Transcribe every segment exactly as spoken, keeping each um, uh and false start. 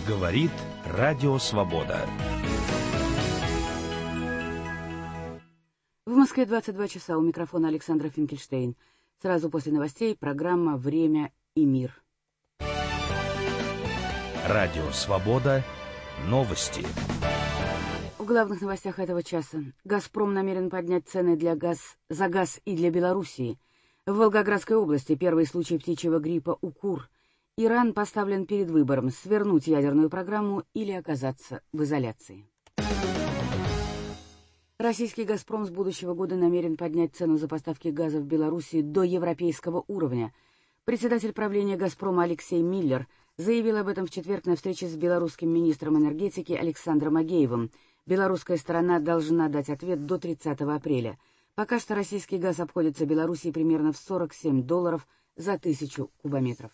Говорит Радио Свобода. В Москве двадцать два часа. У микрофона Александра Финкельштейн. Сразу после новостей программа «Время и мир». Радио Свобода. Новости. В главных новостях этого часа. «Газпром» намерен поднять цены для газ, за газ и для Белоруссии. В Волгоградской области первый случай птичьего гриппа у кур. Иран поставлен перед выбором: свернуть ядерную программу или оказаться в изоляции. Российский «Газпром» с будущего года намерен поднять цену за поставки газа в Белоруссии до европейского уровня. Председатель правления «Газпрома» Алексей Миллер заявил об этом в четверг на встрече с белорусским министром энергетики Александром Агеевым. Белорусская сторона должна дать ответ до тридцатого апреля. Пока что российский газ обходится Белоруссии примерно в сорок семь долларов за тысячу кубометров.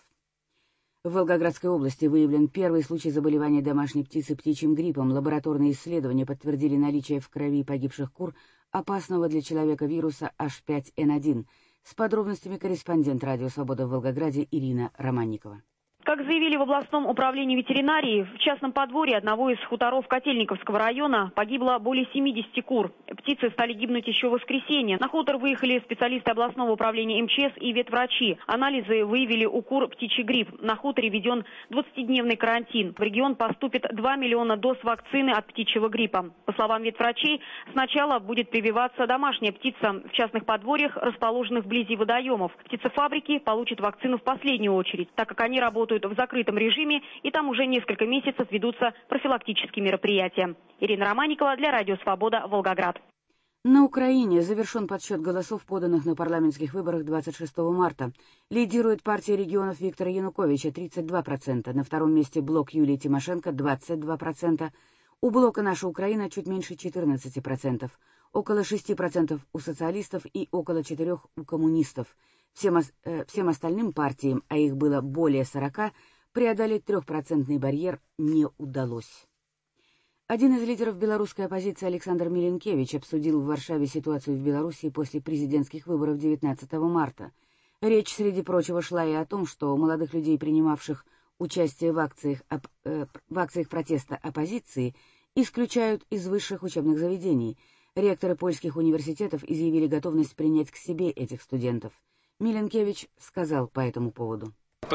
В Волгоградской области выявлен первый случай заболевания домашней птицы птичьим гриппом. Лабораторные исследования подтвердили наличие в крови погибших кур опасного для человека вируса эйч пять эн один. С подробностями корреспондент «Радио Свобода» в Волгограде Ирина Романникова. Как заявили в областном управлении ветеринарии, в частном подворье одного из хуторов Котельниковского района погибло более семидесяти кур. Птицы стали гибнуть еще в воскресенье. На хутор выехали специалисты областного управления эм че эс и ветврачи. Анализы выявили у кур птичий грипп. На хуторе введен двадцатидневный карантин. В регион поступит два миллиона доз вакцины от птичьего гриппа. По словам ветврачей, сначала будет прививаться домашняя птица в частных подворьях, расположенных вблизи водоемов. Птицефабрики получат вакцину в последнюю очередь, так как они работают в закрытом режиме, и там уже несколько месяцев ведутся профилактические мероприятия. Ирина Романникова для Радио Свобода, Волгоград. На Украине завершен подсчет голосов, поданных на парламентских выборах двадцать шестого марта. Лидирует партия регионов Виктора Януковича тридцать два процента, на втором месте блок Юлии Тимошенко двадцать два процента, у блока «Наша Украина» чуть меньше четырнадцати процентов, около шести процентов у социалистов и около четырёх процентов у коммунистов. Всем, э, всем остальным партиям, а их было более сорока, преодолеть трехпроцентный барьер не удалось. Один из лидеров белорусской оппозиции Александр Миленкевич обсудил в Варшаве ситуацию в Белоруссии после президентских выборов девятнадцатого марта. Речь, среди прочего, шла и о том, что молодых людей, принимавших участие в акциях, оп, э, в акциях протеста оппозиции, исключают из высших учебных заведений. Ректоры польских университетов изъявили готовность принять к себе этих студентов. Миленкевич сказал по этому поводу.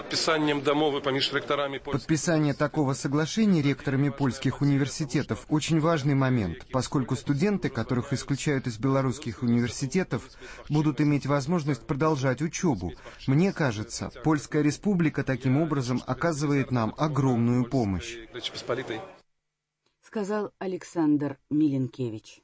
Подписание такого соглашения ректорами польских университетов очень важный момент, поскольку студенты, которых исключают из белорусских университетов, будут иметь возможность продолжать учебу. Мне кажется, Польская республика таким образом оказывает нам огромную помощь. Сказал Александр Миленкевич.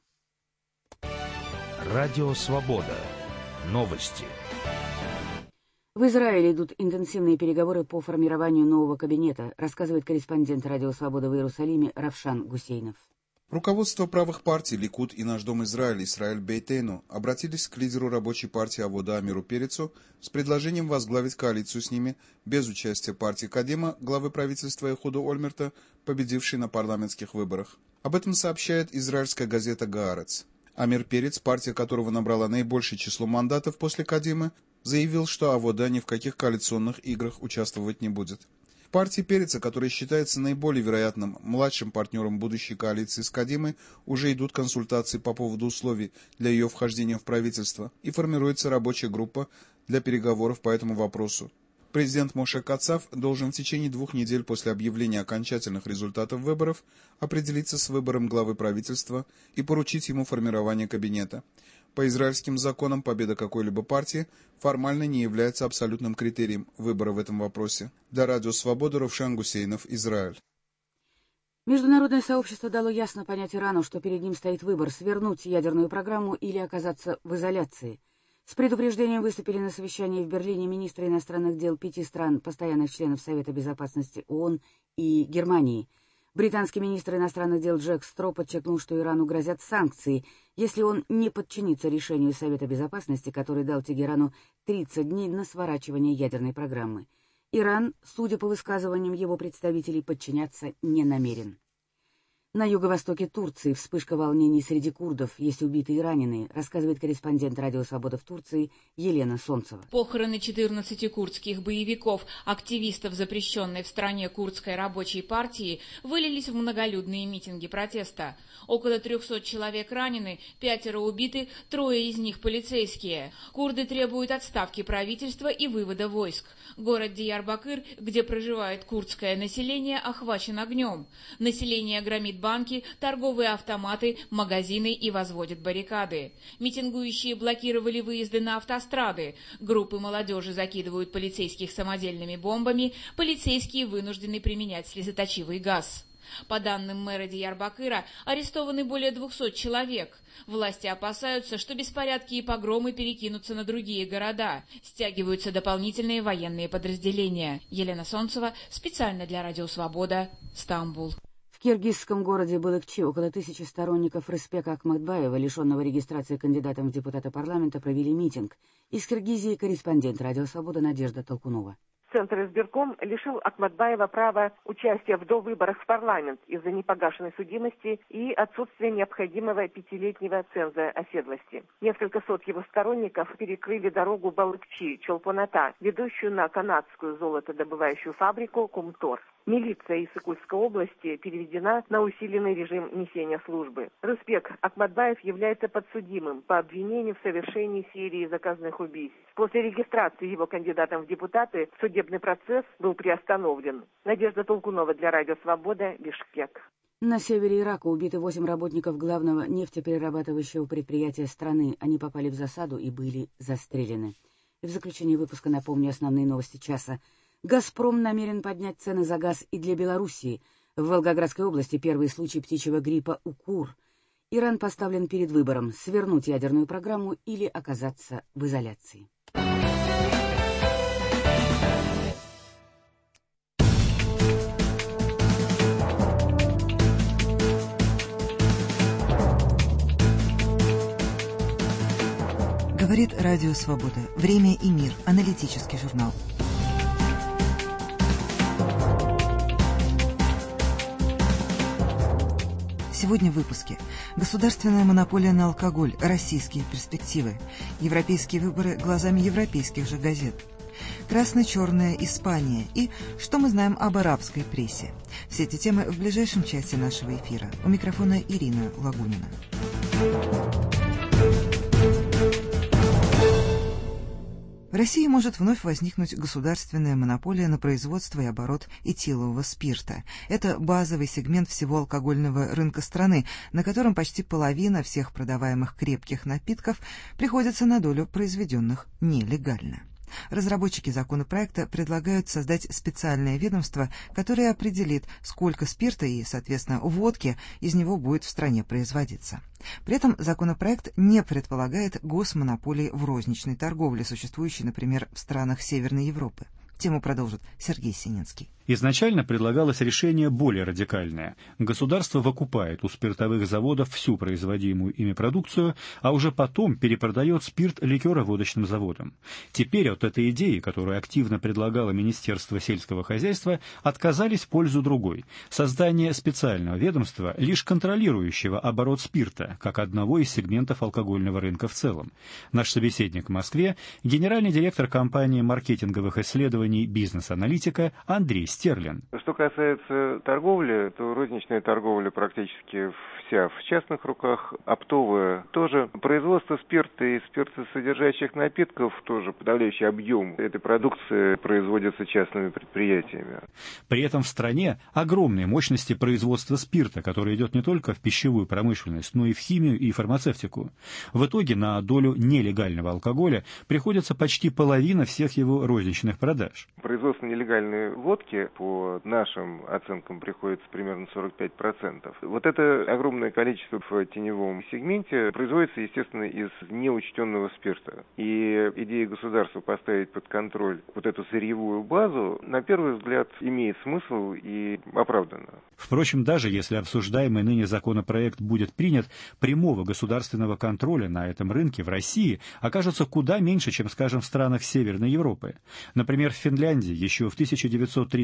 Радио Свобода. Новости. В Израиле идут интенсивные переговоры по формированию нового кабинета, рассказывает корреспондент «Радио Свобода» в Иерусалиме Равшан Гусейнов. Руководство правых партий Ликуд и Наш дом Израиля Исраэль Бейтейну обратились к лидеру рабочей партии Авода Амиру Перецу с предложением возглавить коалицию с ними без участия партии Кадима, главы правительства Эхуда Ольмерта, победившей на парламентских выборах. Об этом сообщает израильская газета «Гаарец». Амир Перец, партия которого набрала наибольшее число мандатов после Кадимы, заявил, что Авода ни в каких коалиционных играх участвовать не будет. В партии Переца, которая считается наиболее вероятным младшим партнером будущей коалиции с Кадимой, уже идут консультации по поводу условий для ее вхождения в правительство, и формируется рабочая группа для переговоров по этому вопросу. Президент Моше Кацав должен в течение двух недель после объявления окончательных результатов выборов определиться с выбором главы правительства и поручить ему формирование кабинета. По израильским законам победа какой-либо партии формально не является абсолютным критерием выбора в этом вопросе. Для Радио Свобода Равшан Гусейнов, Израиль. Международное сообщество дало ясно понять Ирану, что перед ним стоит выбор: свернуть ядерную программу или оказаться в изоляции. С предупреждением выступили на совещании в Берлине министры иностранных дел пяти стран, постоянных членов Совета Безопасности ООН и Германии. Британский министр иностранных дел Джек Стро подчеркнул, что Ирану грозят санкции, если он не подчинится решению Совета Безопасности, который дал Тегерану тридцать дней на сворачивание ядерной программы. Иран, судя по высказываниям его представителей, подчиняться не намерен. На юго-востоке Турции вспышка волнений среди курдов, есть убитые и раненые, рассказывает корреспондент «Радио Свобода» в Турции Елена Солнцева. Похороны четырнадцати курдских боевиков, активистов запрещенной в стране курдской рабочей партии, вылились в многолюдные митинги протеста. Около трехсот человек ранены, пятеро убиты, трое из них полицейские. Курды требуют отставки правительства и вывода войск. Город Диярбакыр, где проживает курдское население, охвачен огнем. Население громит банки, торговые автоматы, магазины и возводят баррикады. Митингующие блокировали выезды на автострады. Группы молодежи закидывают полицейских самодельными бомбами, полицейские вынуждены применять слезоточивый газ. По данным мэра Диярбакыра, арестованы более двухсот человек. Власти опасаются, что беспорядки и погромы перекинутся на другие города. Стягиваются дополнительные военные подразделения. Елена Солнцева, специально для Радио Свобода, Стамбул. В киргизском городе Балыкчи около тысячи сторонников Рыспека Акматбаева, лишенного регистрации кандидатом в депутаты парламента, провели митинг. Из Киргизии корреспондент «Радио Свобода» Надежда Толкунова. Центр избирком лишил Акматбаева права участия в довыборах в парламент из-за непогашенной судимости и отсутствия необходимого пятилетнего ценза оседлости. Несколько сот его сторонников перекрыли дорогу Балыкчи-Чолпоната, ведущую на канадскую золотодобывающую фабрику Кумтор. Милиция из Сыкульской области переведена на усиленный режим несения службы. Рыспек Акматбаев является подсудимым по обвинению в совершении серии заказных убийств. После регистрации его кандидатом в депутаты судебный процесс был приостановлен. Надежда Толкунова для Радио Свобода, Бишкек. На севере Ирака убиты восемь работников главного нефтеперерабатывающего предприятия страны. Они попали в засаду и были застрелены. И в заключение выпуска напомню основные новости часа. «Газпром» намерен поднять цены за газ и для Белоруссии. В Волгоградской области первый случай птичьего гриппа у кур. Иран поставлен перед выбором – свернуть ядерную программу или оказаться в изоляции. Говорит Радио Свобода. Время и мир. Аналитический журнал. Сегодня в выпуске. Государственная монополия на алкоголь. Российские перспективы. Европейские выборы глазами европейских же газет. Красно-черная Испания. И что мы знаем об арабской прессе. Все эти темы в ближайшем часе нашего эфира. У микрофона Ирина Лагунина. В России может вновь возникнуть государственная монополия на производство и оборот этилового спирта. Это базовый сегмент всего алкогольного рынка страны, на котором почти половина всех продаваемых крепких напитков приходится на долю произведенных нелегально. Разработчики законопроекта предлагают создать специальное ведомство, которое определит, сколько спирта и, соответственно, водки из него будет в стране производиться. При этом законопроект не предполагает госмонополии в розничной торговле, существующей, например, в странах Северной Европы. Тему продолжит Сергей Сининский. Изначально предлагалось решение более радикальное. Государство выкупает у спиртовых заводов всю производимую ими продукцию, а уже потом перепродает спирт ликероводочным заводам. Теперь от этой идеи, которую активно предлагало Министерство сельского хозяйства, отказались в пользу другой – создания специального ведомства, лишь контролирующего оборот спирта, как одного из сегментов алкогольного рынка в целом. Наш собеседник в Москве – генеральный директор компании маркетинговых исследований «Бизнес-аналитика» Андрей Стерлин. Что касается торговли, то розничная торговля практически вся в частных руках, оптовая тоже. Производство спирта и спиртосодержащих напитков тоже подавляющий объем этой продукции производится частными предприятиями. При этом в стране огромные мощности производства спирта, который идет не только в пищевую промышленность, но и в химию и фармацевтику. В итоге на долю нелегального алкоголя приходится почти половина всех его розничных продаж. Производство нелегальной водки, по нашим оценкам, приходится примерно сорок пять процентов. Вот это огромное количество в теневом сегменте производится, естественно, из неучтенного спирта. И идея государства поставить под контроль вот эту сырьевую базу, на первый взгляд, имеет смысл и оправданно. Впрочем, даже если обсуждаемый ныне законопроект будет принят, прямого государственного контроля на этом рынке в России окажется куда меньше, чем, скажем, в странах Северной Европы. Например, в Финляндии еще в тысяча девятьсот тридцать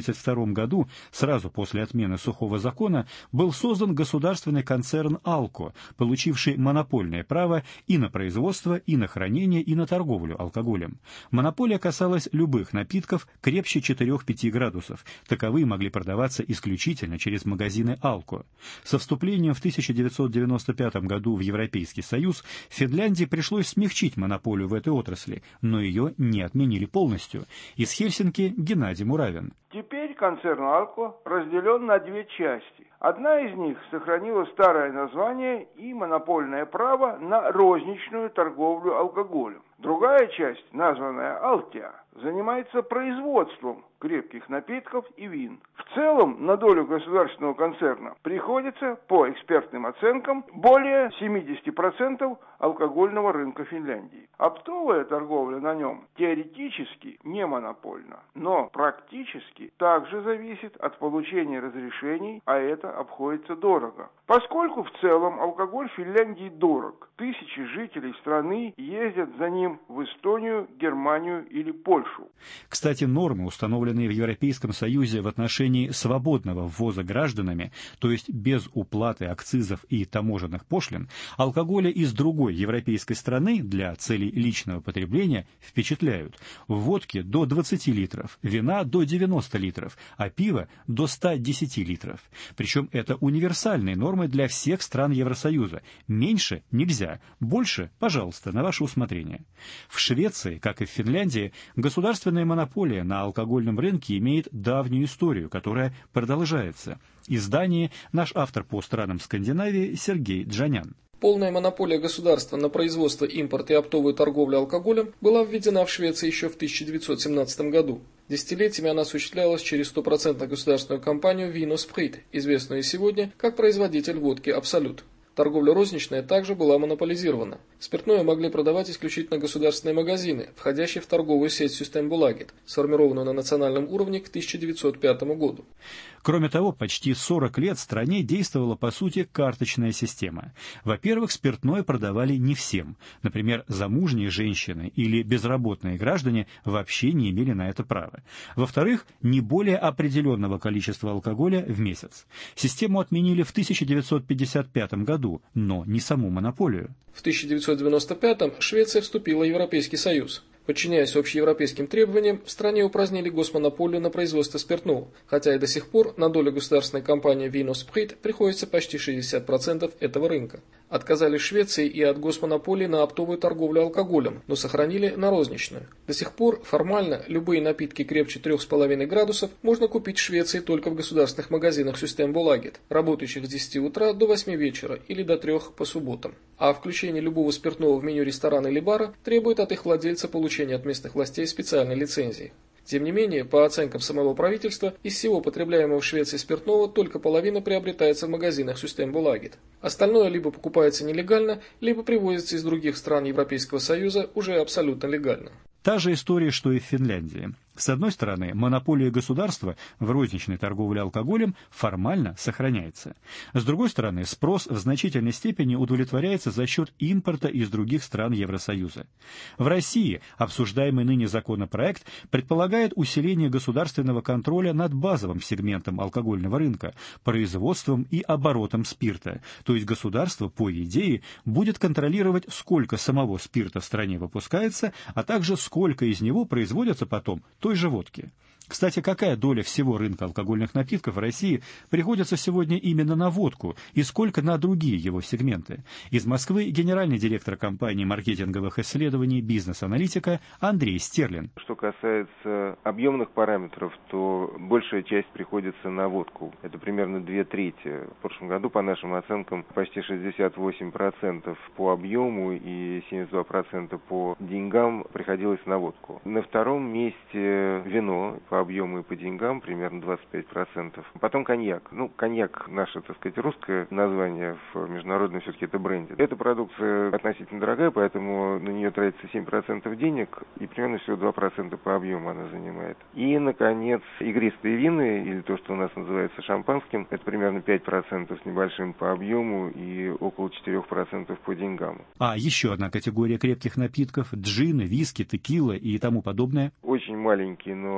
тридцать втором году, сразу после отмены сухого закона, был создан государственный концерн «Алко», получивший монопольное право и на производство, и на хранение, и на торговлю алкоголем. Монополия касалась любых напитков крепче четырёх-пяти градусов. Таковые могли продаваться исключительно через магазины «Алко». Со вступлением в тысяча девятьсот девяносто пятом году в Европейский Союз Финляндии пришлось смягчить монополию в этой отрасли, но ее не отменили полностью. Из Хельсинки Геннадий Муравин. Теперь концерн «Алко» разделен на две части. Одна из них сохранила старое название и монопольное право на розничную торговлю алкоголем. Другая часть, названная «Алтия», занимается производством крепких напитков и вин. В целом на долю государственного концерна приходится, по экспертным оценкам, более семьдесят процентов алкогольного рынка Финляндии. Оптовая торговля на нем теоретически не монопольна, но практически также зависит от получения разрешений, а это обходится дорого. Поскольку в целом алкоголь в Финляндии дорог, тысячи жителей страны ездят за ним в Эстонию, Германию или Польшу. Кстати, нормы, установленные в Европейском Союзе в отношении свободного ввоза гражданами, то есть без уплаты акцизов и таможенных пошлин, алкоголя из другой европейской страны для целей личного потребления впечатляют. Водки до двадцати литров, вина до девяноста литров, а пива до ста десяти литров. Причем это универсальные нормы для всех стран Евросоюза. Меньше нельзя, больше, пожалуйста, на ваше усмотрение. В Швеции, как и в Финляндии, государственная монополия на алкогольном рынке имеет давнюю историю, которая продолжается. Издание «Наш автор по странам Скандинавии» Сергей Джанян. Полная монополия государства на производство, импорт и оптовую торговлю алкоголем была введена в Швеции еще в тысяча девятьсот семнадцатом году. Десятилетиями она осуществлялась через стопроцентную государственную компанию Vin & Sprit, известную сегодня как производитель водки «Абсолют». Торговля розничная также была монополизирована. Спиртное могли продавать исключительно государственные магазины, входящие в торговую сеть Systembolaget, сформированную на национальном уровне к тысяча девятьсот пятому году. Кроме того, почти сорок лет в стране действовала, по сути, карточная система. Во-первых, спиртное продавали не всем. Например, замужние женщины или безработные граждане вообще не имели на это права. Во-вторых, не более определенного количества алкоголя в месяц. Систему отменили в тысяча девятьсот пятьдесят пятом году, но не саму монополию. В тысяча девятьсот девяносто пятом Швеция вступила в Европейский Союз. Подчиняясь общеевропейским требованиям, в стране упразднили госмонополию на производство спиртного, хотя и до сих пор на долю государственной компании Vin & Sprit приходится почти шестьдесят процентов этого рынка. Отказались Швеции и от госмонополии на оптовую торговлю алкоголем, но сохранили на розничную. До сих пор формально любые напитки крепче трёх с половиной градусов можно купить в Швеции только в государственных магазинах Systembolaget, работающих с десяти утра до восьми вечера или до трёх по субботам. А включение любого спиртного в меню ресторана или бара требует от их владельца получения от местных властей специальной лицензии. Тем не менее, по оценкам самого правительства, из всего потребляемого в Швеции спиртного только половина приобретается в магазинах Systembolaget. Остальное либо покупается нелегально, либо привозится из других стран Европейского Союза уже абсолютно легально. Та же история, что и в Финляндии. С одной стороны, монополия государства в розничной торговле алкоголем формально сохраняется. С другой стороны, спрос в значительной степени удовлетворяется за счет импорта из других стран Евросоюза. В России обсуждаемый ныне законопроект предполагает усиление государственного контроля над базовым сегментом алкогольного рынка, производством и оборотом спирта. То есть государство, по идее, будет контролировать, сколько самого спирта в стране выпускается, а также сколько из него производится потом той же водки. Кстати, какая доля всего рынка алкогольных напитков в России приходится сегодня именно на водку и сколько на другие его сегменты? Из Москвы генеральный директор компании маркетинговых исследований «Бизнес-аналитика» Андрей Стерлин. Что касается объемных параметров, то большая часть приходится на водку. Это примерно две трети. В прошлом году, по нашим оценкам, почти шестьдесят восемь процентов по объему и семьдесят два процента по деньгам приходилось на водку. На втором месте вино. По объему и по деньгам примерно двадцать пять процентов. Потом коньяк. Ну, коньяк, наше, так сказать, русское название, в международном все-таки это бренди. Эта продукция относительно дорогая, поэтому на нее тратится семь процентов денег, и примерно всего два процента по объему она занимает. И, наконец, игристые вины, или то, что у нас называется шампанским, это примерно пять процентов с небольшим по объему и около четыре процента по деньгам. А еще одна категория крепких напитков – джин, виски, текила и тому подобное? Очень маленький, но самый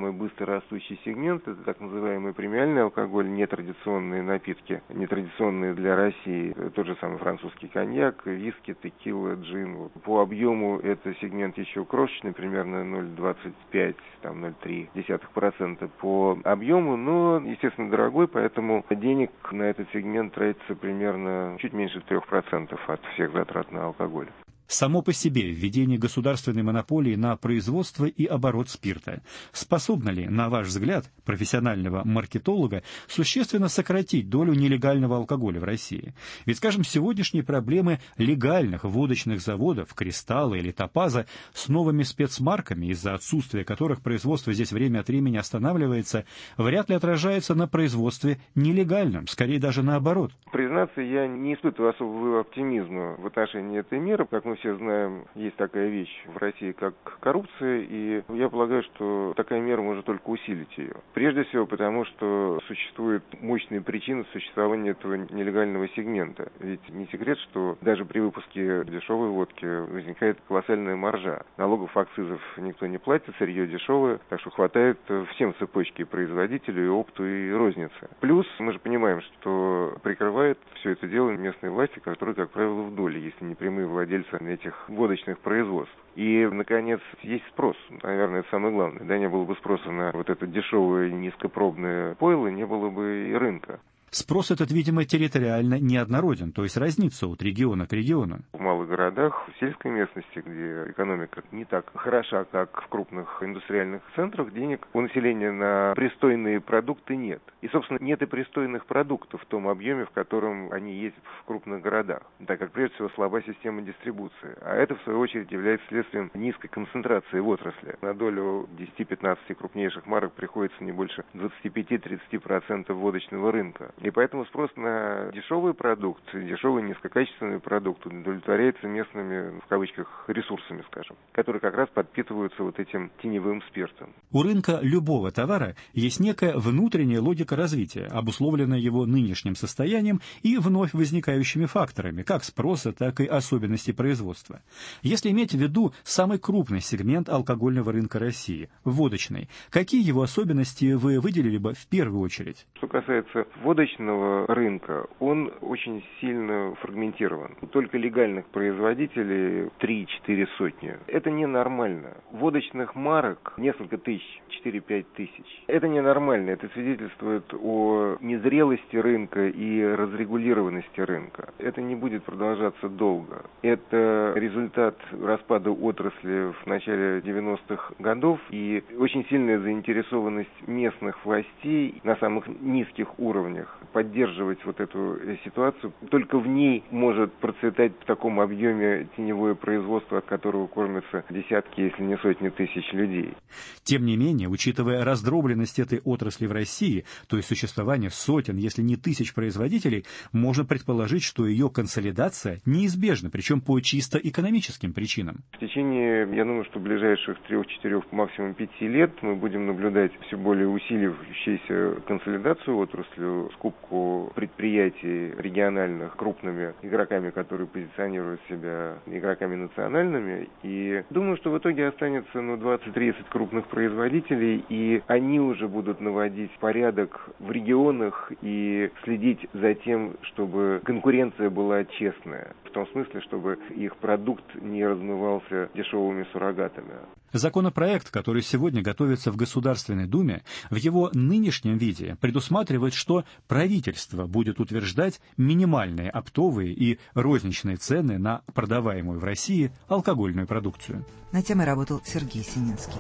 самый быстрорастущий сегмент, это так называемый премиальный алкоголь, нетрадиционные напитки, нетрадиционные для России, тот же самый французский коньяк, виски, текила, джин. По объему это сегмент еще крошечный, примерно ноль целых двадцать пять, там ноль целых три десятых процента по объему, но, естественно, дорогой, поэтому денег на этот сегмент тратится примерно чуть меньше трех процентов от всех затрат на алкоголь. Само по себе введение государственной монополии на производство и оборот спирта способно ли, на ваш взгляд, профессионального маркетолога, существенно сократить долю нелегального алкоголя в России? Ведь, скажем, сегодняшние проблемы легальных водочных заводов «Кристалла» или «Топаза» с новыми спецмарками, из-за отсутствия которых производство здесь время от времени останавливается, вряд ли отражается на производстве нелегальном, скорее даже наоборот. Признаться, я не испытываю особого оптимизма в отношении этой меры. Как мы все знаем, есть такая вещь в России, как коррупция, и я полагаю, что такая мера может только усилить ее. Прежде всего потому, что существуют мощные причины существования этого нелегального сегмента. Ведь не секрет, что даже при выпуске дешевой водки возникает колоссальная маржа. Налогов, акцизов никто не платит, сырье дешевое, так что хватает всем цепочке производителю, и опту, и розницы. Плюс мы же понимаем, что прикрывает все это дело местные власти, которые, как правило, в доле, если не прямые владельцы этих водочных производств. И, наконец, есть спрос. Наверное, это самое главное. Да, не было бы спроса на вот это дешевое низкопробное пойло, не было бы и рынка. Спрос этот, видимо, территориально неоднороден, то есть разнится от региона к региону. В малых городах, в сельской местности, где экономика не так хороша, как в крупных индустриальных центрах, денег у населения на пристойные продукты нет. И, собственно, нет и пристойных продуктов в том объеме, в котором они есть в крупных городах, так как, прежде всего, слаба система дистрибуции. А это, в свою очередь, является следствием низкой концентрации в отрасли. На долю десяти-пятнадцати крупнейших марок приходится не больше двадцати пяти - тридцати процентов водочного рынка. И поэтому спрос на дешевые продукты, дешевые низкокачественные продукты удовлетворяется местными, в кавычках, ресурсами, скажем, которые как раз подпитываются вот этим теневым спиртом. У рынка любого товара есть некая внутренняя логика развития, обусловленная его нынешним состоянием и вновь возникающими факторами, как спроса, так и особенностей производства. Если иметь в виду самый крупный сегмент алкогольного рынка России, водочный, какие его особенности вы выделили бы в первую очередь? Что касается водочного рынка, он очень сильно фрагментирован. Только легальных производителей три-четыре сотни. Это ненормально. Водочных марок несколько тысяч, четыре-пять тысяч. Это ненормально. Это свидетельствует о незрелости рынка и разрегулированности рынка. Это не будет продолжаться долго. Это результат распада отрасли в начале девяностых годов и очень сильная заинтересованность местных властей на самых низких уровнях поддерживать вот эту ситуацию. Только в ней может процветать в таком объеме теневое производство, от которого кормятся десятки, если не сотни тысяч людей. Тем не менее, учитывая раздробленность этой отрасли в России, то есть существование сотен, если не тысяч производителей, можно предположить, что ее консолидация неизбежна, причем по чисто экономическим причинам. В течение, я думаю, что ближайших трех-четырех, максимум пяти лет мы будем наблюдать все более усиливающуюся консолидацию отрасли, скупку предприятий региональных крупными игроками, которые позиционируют себя игроками национальными. И думаю, что в итоге останется ну, двадцать-тридцать крупных производителей, и они уже будут наводить порядок в регионах и следить за тем, чтобы конкуренция была честная. В том смысле, чтобы их продукт не размывался дешевыми суррогатами. Законопроект, который сегодня готовится в Государственной Думе, в его нынешнем виде предусматривает, что правительство будет утверждать минимальные оптовые и розничные цены на продаваемую в России алкогольную продукцию. На теме работал Сергей Сининский.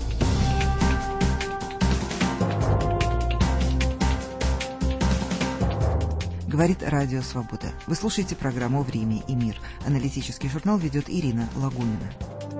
Говорит Радио Свобода. Вы слушаете программу «Время и мир». Аналитический журнал ведет Ирина Лагунина.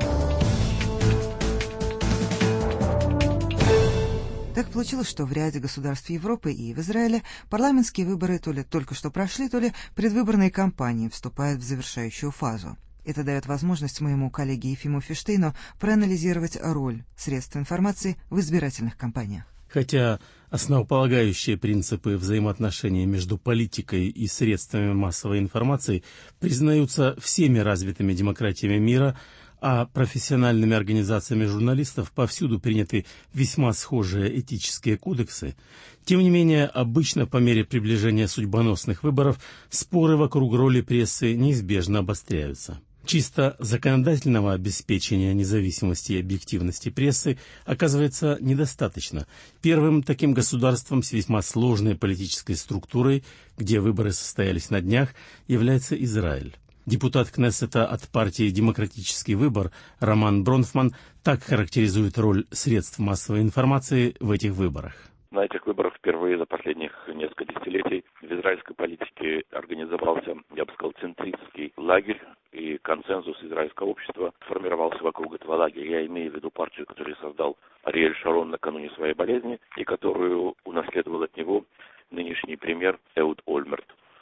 Так получилось, что в ряде государств Европы и в Израиле парламентские выборы то ли только что прошли, то ли предвыборные кампании вступают в завершающую фазу. Это дает возможность моему коллеге Ефиму Фиштейну проанализировать роль средств информации в избирательных кампаниях. Хотя основополагающие принципы взаимоотношений между политикой и средствами массовой информации признаются всеми развитыми демократиями мира, а профессиональными организациями журналистов повсюду приняты весьма схожие этические кодексы, тем не менее, обычно по мере приближения судьбоносных выборов споры вокруг роли прессы неизбежно обостряются. Чисто законодательного обеспечения независимости и объективности прессы оказывается недостаточно. Первым таким государством с весьма сложной политической структурой, где выборы состоялись на днях, является Израиль. Депутат Кнессета от партии «Демократический выбор» Роман Бронфман так характеризует роль средств массовой информации в этих выборах. На этих выборах впервые за последних несколько десятилетий в израильской политике организовался, я бы сказал, центристский лагерь, и консенсус израильского общества формировался вокруг этого лагеря. Я имею в виду партию, которую создал Ариэль Шарон накануне своей болезни, и которую унаследовал от него нынешний премьер Эуд Ольмерт.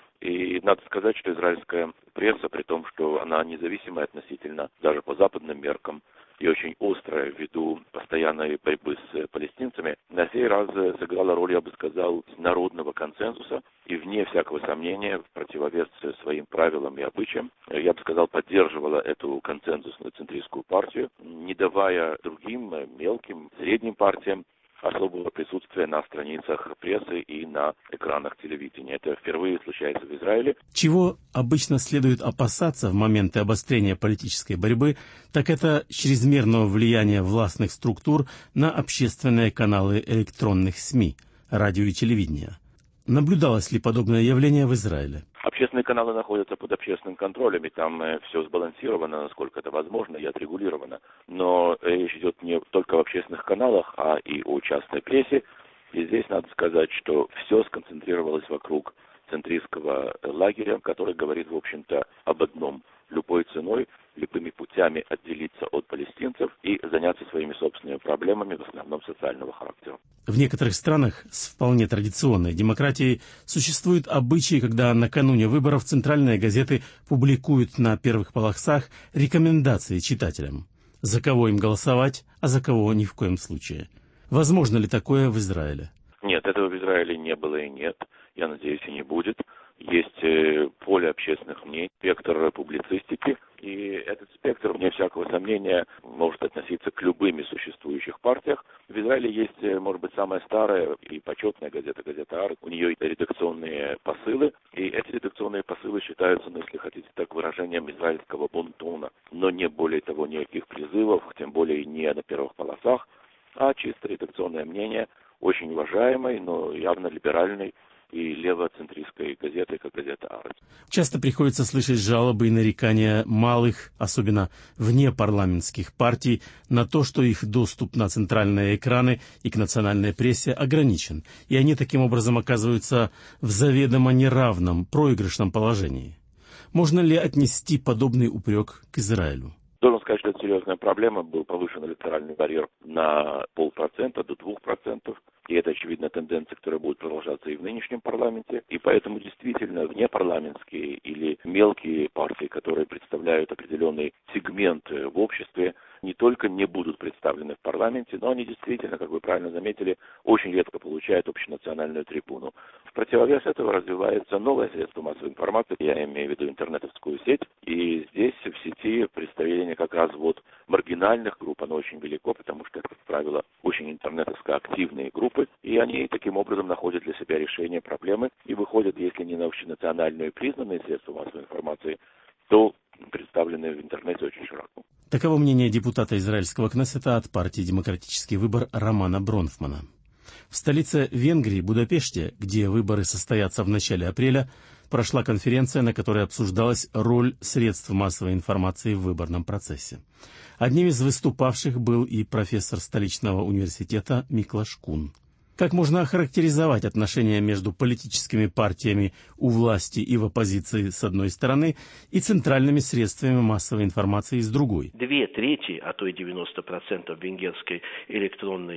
И надо сказать, что израильская пресса, при том, что она независимая относительно, даже по западным меркам, и очень острая ввиду постоянной борьбы с палестинцами, на сей раз сыграла роль, я бы сказал, народного консенсуса, и вне всякого сомнения, в противовес своим правилам и обычаям, я бы сказал, поддерживала эту консенсусную центристскую партию, не давая другим мелким, средним партиям особого присутствия на страницах прессы и на экранах телевидения. Это впервые случается в Израиле. Чего обычно следует опасаться в моменты обострения политической борьбы, так это чрезмерного влияния властных структур на общественные каналы электронных СМИ, радио и телевидения. Наблюдалось ли подобное явление в Израиле? Общественные каналы находятся под общественным контролем, и там э, все сбалансировано, насколько это возможно, и отрегулировано. Но речь идет не только об общественных каналах, а и о частной прессе. И здесь надо сказать, что все сконцентрировалось вокруг центристского лагеря, который говорит, в общем-то, об одном: любой ценой, любыми путями отделиться от палестинцев и заняться своими собственными проблемами, в основном социального характера. В некоторых странах с вполне традиционной демократией существуют обычаи, когда накануне выборов центральные газеты публикуют на первых полосах рекомендации читателям, за кого им голосовать, а за кого ни в коем случае. Возможно ли такое в Израиле? Нет, этого в Израиле не было и нет. Я надеюсь, и не будет. Есть э, поле общественных мнений, спектр публицистики, и этот спектр, вне всякого сомнения, может относиться к любым из существующих партиях. В Израиле есть, может быть, самая старая и почетная газета, газета «Арец». У нее редакционные посылы, и эти редакционные посылы считаются, ну, если хотите так, выражением израильского бонтона, но не более того, никаких призывов, тем более не на первых полосах, а чисто редакционное мнение очень уважаемой, но явно либеральной и левоцентристской газеты, как газета «Арец». Часто приходится слышать жалобы и нарекания малых, особенно внепарламентских партий, на то, что их доступ на центральные экраны и к национальной прессе ограничен, и они таким образом оказываются в заведомо неравном, проигрышном положении. Можно ли отнести подобный упрек к Израилю? Должен сказать, что это серьезная проблема. Был повышен электоральный барьер на полпроцента до двух процентов. И это, очевидно, тенденция, которая будет продолжаться и в нынешнем парламенте. И поэтому действительно внепарламентские или мелкие партии, которые представляют определенный сегмент в обществе, не только не будут представлены в парламенте, но они действительно, как вы правильно заметили, очень редко получают общенациональную трибуну. В противовес этого развивается новое средство массовой информации, я имею в виду интернетовскую сеть, и здесь в сети представление как раз вот маргинальных групп, оно очень велико, потому что это, как правило, очень интернетовско активные группы, и они таким образом находят для себя решение проблемы и выходят, если не на общенациональную признанные средства массовой информации, то представлены в интернете очень широко. Таково мнение депутата израильского Кнессета от партии «Демократический выбор» Романа Бронфмана. В столице Венгрии, Будапеште, где выборы состоятся в начале апреля, прошла конференция, на которой обсуждалась роль средств массовой информации в выборном процессе. Одним из выступавших был и профессор столичного университета Миклаш Кун. Как можно охарактеризовать отношения между политическими партиями у власти и в оппозиции с одной стороны и центральными средствами массовой информации с другой? Две трети, а то и девяносто процентов венгерской электронной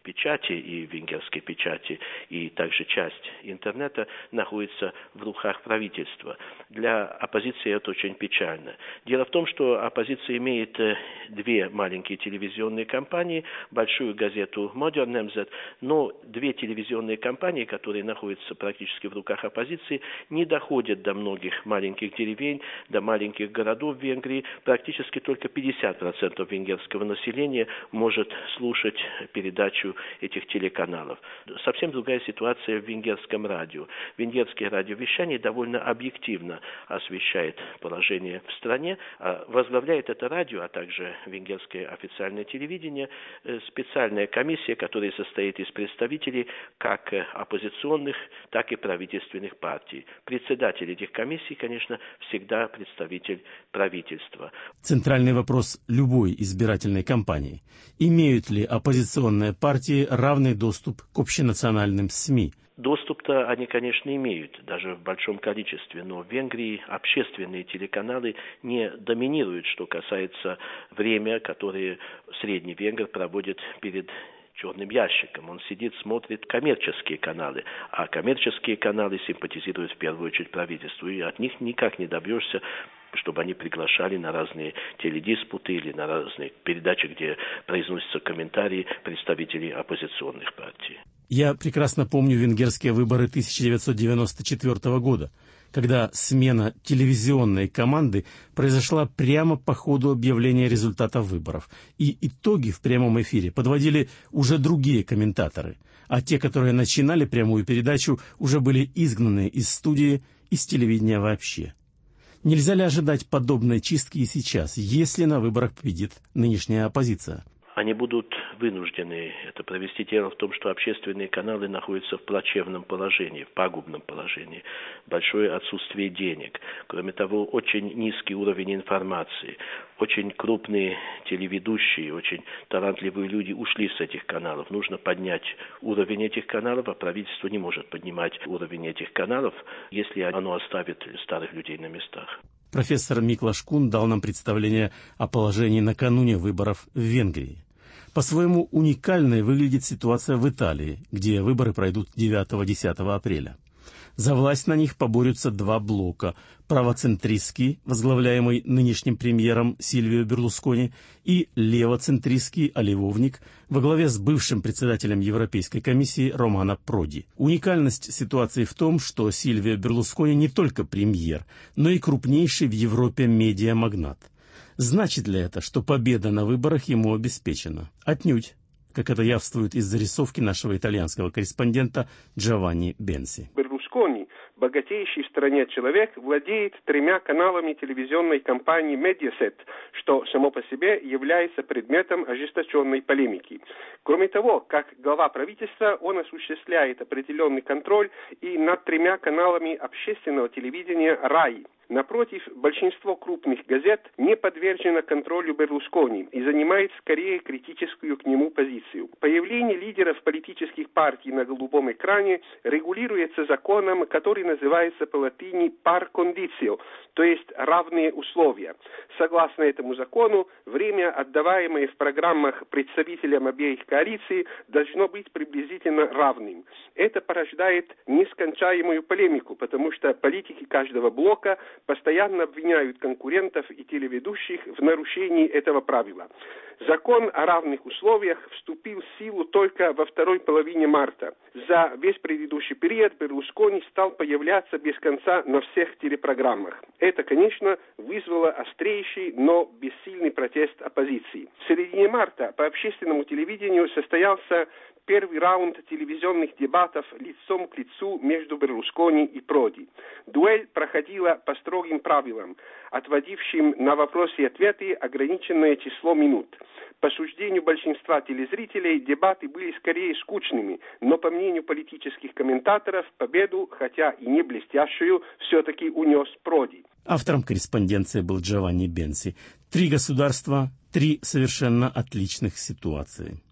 печати и венгерской печати, и также часть интернета находится в руках правительства. Для оппозиции это очень печально. Дело в том, что оппозиция имеет две маленькие телевизионные компании, большую газету Modern Nemzet, но две телевизионные компании, которые находятся практически в руках оппозиции, не доходят до многих маленьких деревень, до маленьких городов в Венгрии. Практически только пятьдесят процентов венгерского населения может слушать передачу этих телеканалов. Совсем другая ситуация в венгерском радио. Венгерское радиовещание довольно объективно освещает положение в стране. Возглавляет это радио, а также венгерское официальное телевидение, специальная комиссия, которая состоит из представителей как оппозиционных, так и правительственных партий. Председатель этих комиссий, конечно, всегда представитель правительства. Центральный вопрос любой избирательной кампании. Имеют ли оппозиционные партии равный доступ к общенациональным СМИ? Доступ-то они, конечно, имеют, даже в большом количестве, но в Венгрии общественные телеканалы не доминируют, что касается времени, которое средний венгр проводит перед черным ящиком. Он сидит, смотрит коммерческие каналы, а коммерческие каналы симпатизируют в первую очередь правительству, и от них никак не добьешься, чтобы они приглашали на разные теледиспуты или на разные передачи, где произносятся комментарии представителей оппозиционных партий. Я прекрасно помню венгерские выборы тысяча девятьсот девяносто четвёртого года, когда смена телевизионной команды произошла прямо по ходу объявления результатов выборов, и итоги в прямом эфире подводили уже другие комментаторы, а те, которые начинали прямую передачу, уже были изгнаны из студии, из телевидения вообще. Нельзя ли ожидать подобной чистки и сейчас, если на выборах победит нынешняя оппозиция? Они будут вынуждены это провести. Дело в том, что общественные каналы находятся в плачевном положении, в пагубном положении. Большое отсутствие денег. Кроме того, очень низкий уровень информации. Очень крупные телеведущие, очень талантливые люди ушли с этих каналов. Нужно поднять уровень этих каналов, а правительство не может поднимать уровень этих каналов, если оно оставит старых людей на местах. Профессор Миклаш Кун дал нам представление о положении накануне выборов в Венгрии. По-своему уникальной выглядит ситуация в Италии, где выборы пройдут девятого-десятого апреля. За власть на них поборются два блока – правоцентристский, возглавляемый нынешним премьером Сильвио Берлускони, и левоцентристский оливовник во главе с бывшим председателем Европейской комиссии Романо Проди. Уникальность ситуации в том, что Сильвио Берлускони не только премьер, но и крупнейший в Европе медиамагнат. Значит ли это, что победа на выборах ему обеспечена? Отнюдь, как это явствует из зарисовки нашего итальянского корреспондента Джованни Бенси. Берлускони, богатейший в стране человек, владеет тремя каналами телевизионной компании Mediaset, что само по себе является предметом ожесточенной полемики. Кроме того, как глава правительства, он осуществляет определенный контроль и над тремя каналами общественного телевидения РАИ. Напротив, большинство крупных газет не подвержено контролю Берлускони и занимает скорее критическую к нему позицию. Появление лидеров политических партий на голубом экране регулируется законом, который называется по латыни «par condicio», то есть «равные условия». Согласно этому закону, время, отдаваемое в программах представителям обеих коалиций, должно быть приблизительно равным. Это порождает нескончаемую полемику, потому что политики каждого блока постоянно обвиняют конкурентов и телеведущих в нарушении этого правила. Закон о равных условиях вступил в силу только во второй половине марта. За весь предыдущий период Берлускони стал появляться без конца на всех телепрограммах. Это, конечно, вызвало острейший, но бессильный протест оппозиции. В середине марта по общественному телевидению состоялся первый раунд телевизионных дебатов лицом к лицу между Берлускони и Проди. Дуэль проходила по строгим правилам, отводившим на вопросы и ответы ограниченное число минут. По суждению большинства телезрителей, дебаты были скорее скучными, но, по мнению политических комментаторов, победу, хотя и не блестящую, все-таки унес Проди. Автором корреспонденции был Джованни Бенси. Три государства, три совершенно отличных ситуации.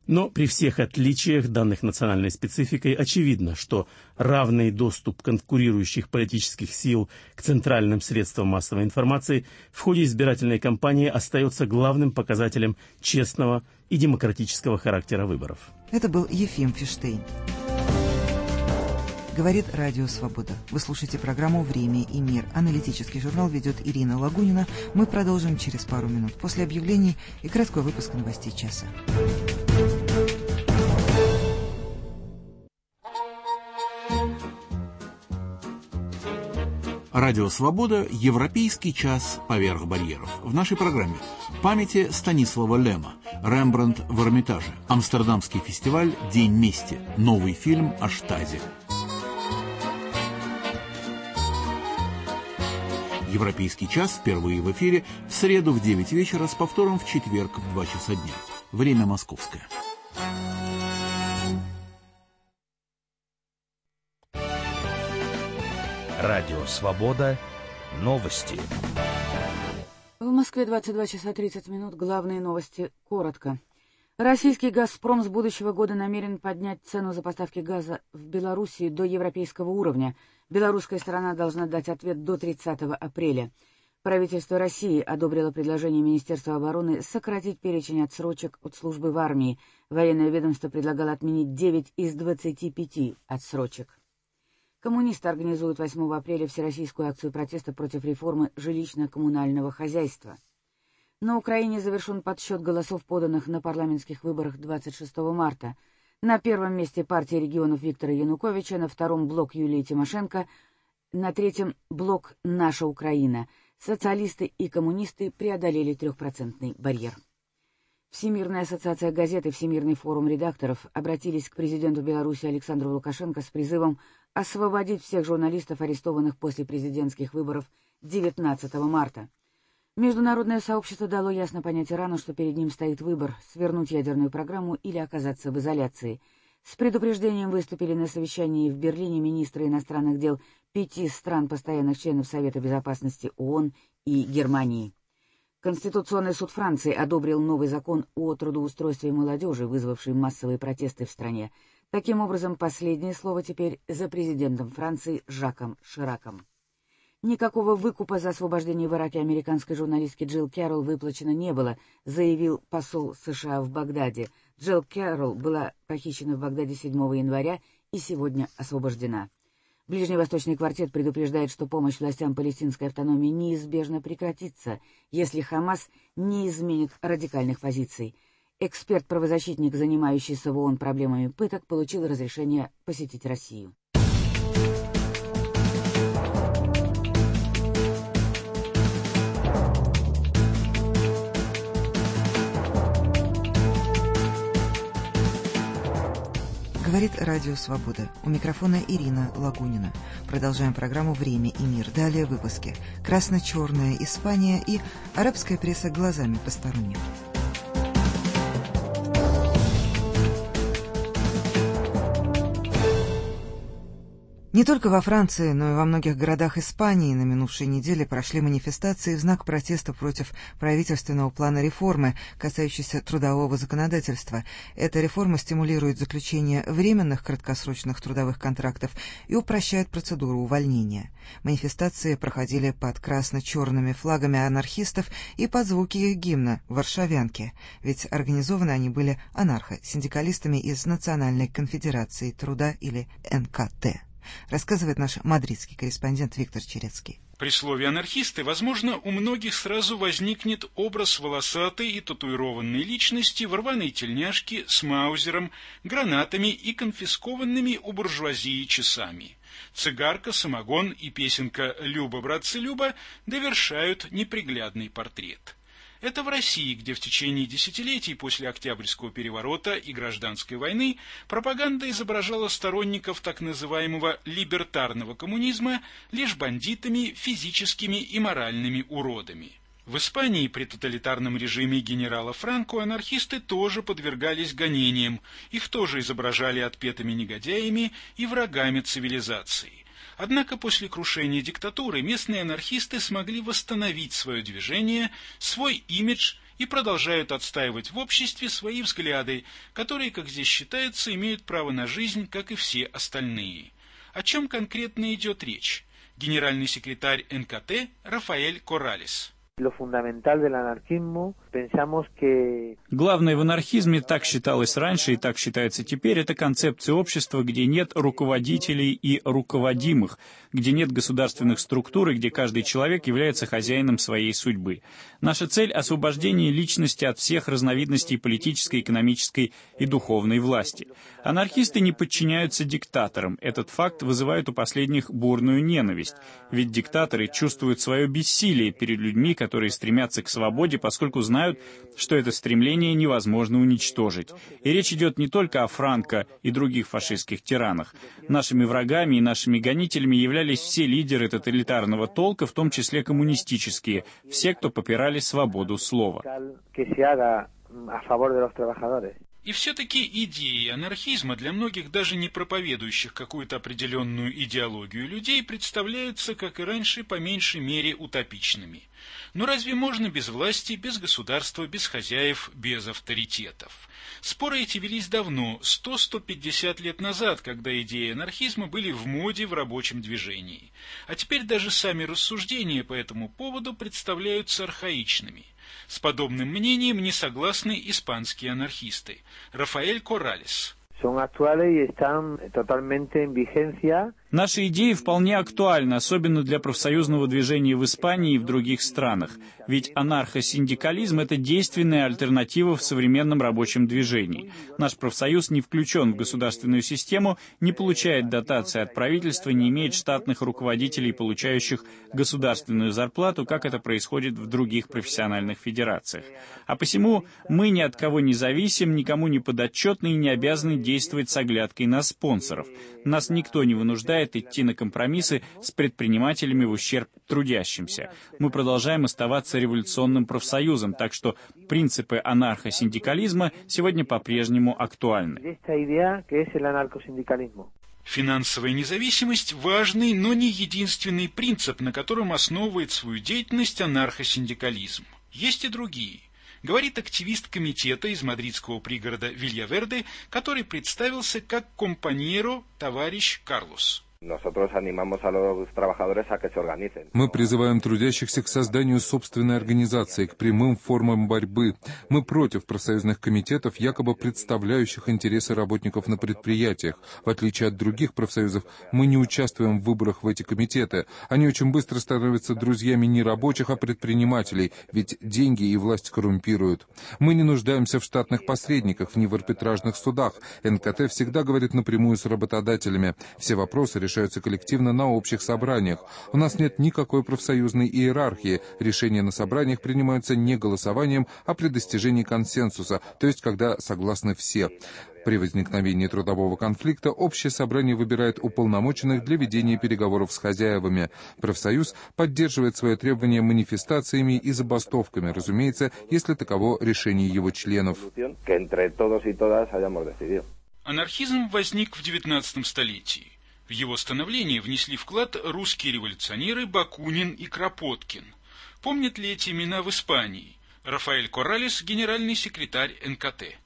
Но при всех отличиях, данных национальной спецификой, очевидно, что равный доступ конкурирующих политических сил к центральным средствам массовой информации в ходе избирательной кампании остается главным показателем честного и демократического характера выборов. Это был Ефим Фиштейн. Говорит Радио Свобода. Вы слушаете программу «Время и мир». Аналитический журнал ведет Ирина Лагунина. Мы продолжим через пару минут после объявлений и краткого выпуска новостей часа. Радио «Свобода» – европейский час поверх барьеров. В нашей программе памяти Станислава Лема, Рембрандт в Эрмитаже, Амстердамский фестиваль «День мести», новый фильм о Штазе. Европейский час впервые в эфире в среду в девять вечера с повтором в четверг в два часа дня. Время московское. Радио «Свобода». Новости. В Москве двадцать два часа тридцать минут. Главные новости коротко. Российский «Газпром» с будущего года намерен поднять цену за поставки газа в Белоруссию до европейского уровня. Белорусская сторона должна дать ответ до тридцатого апреля. Правительство России одобрило предложение Министерства обороны сократить перечень отсрочек от службы в армии. Военное ведомство предлагало отменить девять из двадцати пяти отсрочек. Коммунисты организуют восьмого апреля всероссийскую акцию протеста против реформы жилищно-коммунального хозяйства. На Украине завершен подсчет голосов, поданных на парламентских выборах двадцать шестого марта. На первом месте партия регионов Виктора Януковича, на втором блок Юлии Тимошенко, на третьем блок «Наша Украина». Социалисты и коммунисты преодолели трехпроцентный барьер. Всемирная ассоциация газет и Всемирный форум редакторов обратились к президенту Беларуси Александру Лукашенко с призывом освободить всех журналистов, арестованных после президентских выборов девятнадцатого марта. Международное сообщество дало ясно понять Ирану, что перед ним стоит выбор — свернуть ядерную программу или оказаться в изоляции. С предупреждением выступили на совещании в Берлине министры иностранных дел пяти стран, постоянных членов Совета безопасности ООН и Германии. Конституционный суд Франции одобрил новый закон о трудоустройстве молодежи, вызвавший массовые протесты в стране. Таким образом, последнее слово теперь за президентом Франции Жаком Шираком. Никакого выкупа за освобождение в Ираке американской журналистки Джилл Кэрролл выплачено не было, заявил посол США в Багдаде. Джилл Кэрролл была похищена в Багдаде седьмого января и сегодня освобождена. Ближневосточный квартет предупреждает, что помощь властям палестинской автономии неизбежно прекратится, если Хамас не изменит радикальных позиций. Эксперт-правозащитник, занимающийся в ООН проблемами пыток, получил разрешение посетить Россию. Говорит Радио Свобода. У микрофона Ирина Лагунина. Продолжаем программу «Время и мир». Далее выпуски. Красно-черная Испания и арабская пресса глазами посторонних. Не только во Франции, но и во многих городах Испании на минувшей неделе прошли манифестации в знак протеста против правительственного плана реформы, касающейся трудового законодательства. Эта реформа стимулирует заключение временных краткосрочных трудовых контрактов и упрощает процедуру увольнения. Манифестации проходили под красно-черными флагами анархистов и под звуки их гимна «Варшавянки», ведь организованы они были анархо-синдикалистами из Национальной конфедерации труда или эн ка тэ. Рассказывает наш мадридский корреспондент Виктор Черецкий. При слове «анархисты», возможно, у многих сразу возникнет образ волосатой и татуированной личности в рваной тельняшке с маузером, гранатами и конфискованными у буржуазии часами. Цигарка, самогон и песенка «Люба, братцы, Люба» довершают неприглядный портрет. Это в России, где в течение десятилетий после Октябрьского переворота и гражданской войны пропаганда изображала сторонников так называемого либертарного коммунизма лишь бандитами, физическими и моральными уродами. В Испании при тоталитарном режиме генерала Франко анархисты тоже подвергались гонениям, их тоже изображали отпетыми негодяями и врагами цивилизации. Однако после крушения диктатуры местные анархисты смогли восстановить свое движение, свой имидж и продолжают отстаивать в обществе свои взгляды, которые, как здесь считается, имеют право на жизнь, как и все остальные. О чем конкретно идет речь? Генеральный секретарь эн ка тэ Рафаэль Корралес. Главное в анархизме, так считалось раньше и так считается теперь, это концепция общества, где нет руководителей и руководимых, где нет государственных структур и где каждый человек является хозяином своей судьбы. Наша цель — освобождение личности от всех разновидностей политической, экономической и духовной власти. Анархисты не подчиняются диктаторам. Этот факт вызывает у последних бурную ненависть, ведь диктаторы чувствуют свое бессилие перед людьми, которые стремятся к свободе, поскольку знают, что это стремление невозможно уничтожить. И речь идет не только о Франко и других фашистских тиранах. Нашими врагами и нашими гонителями являлись все лидеры тоталитарного толка, в том числе коммунистические, все, кто попирали свободу слова. И все-таки идеи анархизма для многих, даже не проповедующих какую-то определенную идеологию людей, представляются, как и раньше, по меньшей мере утопичными. Но разве можно без власти, без государства, без хозяев, без авторитетов? Споры эти велись давно, сто — сто пятьдесят лет назад, когда идеи анархизма были в моде в рабочем движении. А теперь даже сами рассуждения по этому поводу представляются архаичными. С подобным мнением не согласны испанские анархисты. Рафаэль Корралес. Наши идеи вполне актуальны, особенно для профсоюзного движения в Испании и в других странах. Ведь анархосиндикализм — это действенная альтернатива в современном рабочем движении. Наш профсоюз не включен в государственную систему, не получает дотации от правительства, не имеет штатных руководителей, получающих государственную зарплату, как это происходит в других профессиональных федерациях. А посему мы ни от кого не зависим, никому не подотчетны и не обязаны действовать с оглядкой на спонсоров. Нас никто не вынуждает идти на компромиссы с предпринимателями в ущерб трудящимся. Мы продолжаем оставаться революционным профсоюзом, так что принципы анархосиндикализма сегодня по-прежнему актуальны. Финансовая независимость – важный, но не единственный принцип, на котором основывает свою деятельность анархосиндикализм. Есть и другие. Говорит активист комитета из мадридского пригорода Вильяверде, который представился как компаньеро товарищ Карлос. Мы призываем трудящихся к созданию собственной организации, к прямым формам борьбы. Мы против профсоюзных комитетов, якобы представляющих интересы работников на предприятиях. В отличие от других профсоюзов, мы не участвуем в выборах в эти комитеты. Они очень быстро становятся друзьями не рабочих, а предпринимателей, ведь деньги и власть коррумпируют. Мы не нуждаемся в штатных посредниках, ни в арбитражных судах. эн ка тэ всегда говорит напрямую с работодателями. Все вопросы решаются решаются коллективно на общих собраниях. У нас нет никакой профсоюзной иерархии. Решения на собраниях принимаются не голосованием, а при достижении консенсуса, то есть когда согласны все. При возникновении трудового конфликта общее собрание выбирает уполномоченных для ведения переговоров с хозяевами. Профсоюз поддерживает свои требования манифестациями и забастовками, разумеется, если таково решение его членов. Анархизм возник в девятнадцатом столетии. В его становление внесли вклад русские революционеры Бакунин и Кропоткин. Помнят ли эти имена в Испании? Рафаэль Корралес, генеральный секретарь эн ка тэ.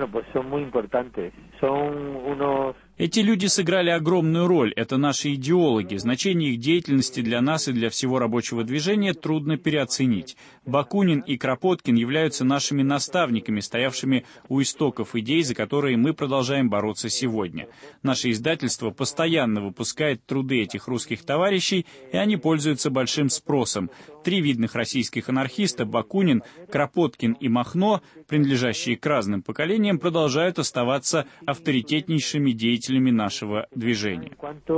Эти люди сыграли огромную роль, это наши идеологи. Значение их деятельности для нас и для всего рабочего движения трудно переоценить. Бакунин и Кропоткин являются нашими наставниками, стоявшими у истоков идей, за которые мы продолжаем бороться сегодня. Наше издательство постоянно выпускает труды этих русских товарищей, и они пользуются большим спросом. Три видных российских анархиста, Бакунин, Кропоткин и Махно, принадлежащие к разным поколениям, продолжают оставаться авторитетнейшими деятелями нашего движения.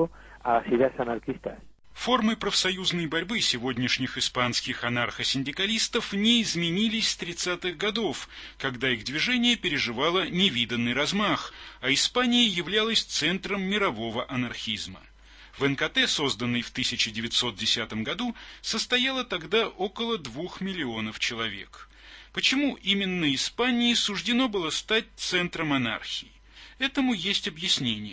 Формы профсоюзной борьбы сегодняшних испанских анархосиндикалистов не изменились с тридцатых годов, когда их движение переживало невиданный размах, а Испания являлась центром мирового анархизма. В эн ка тэ, созданной в тысяча девятьсот десятом году, состояло тогда около двух миллионов человек. Почему именно Испании суждено было стать центром анархии? Этому есть объяснение.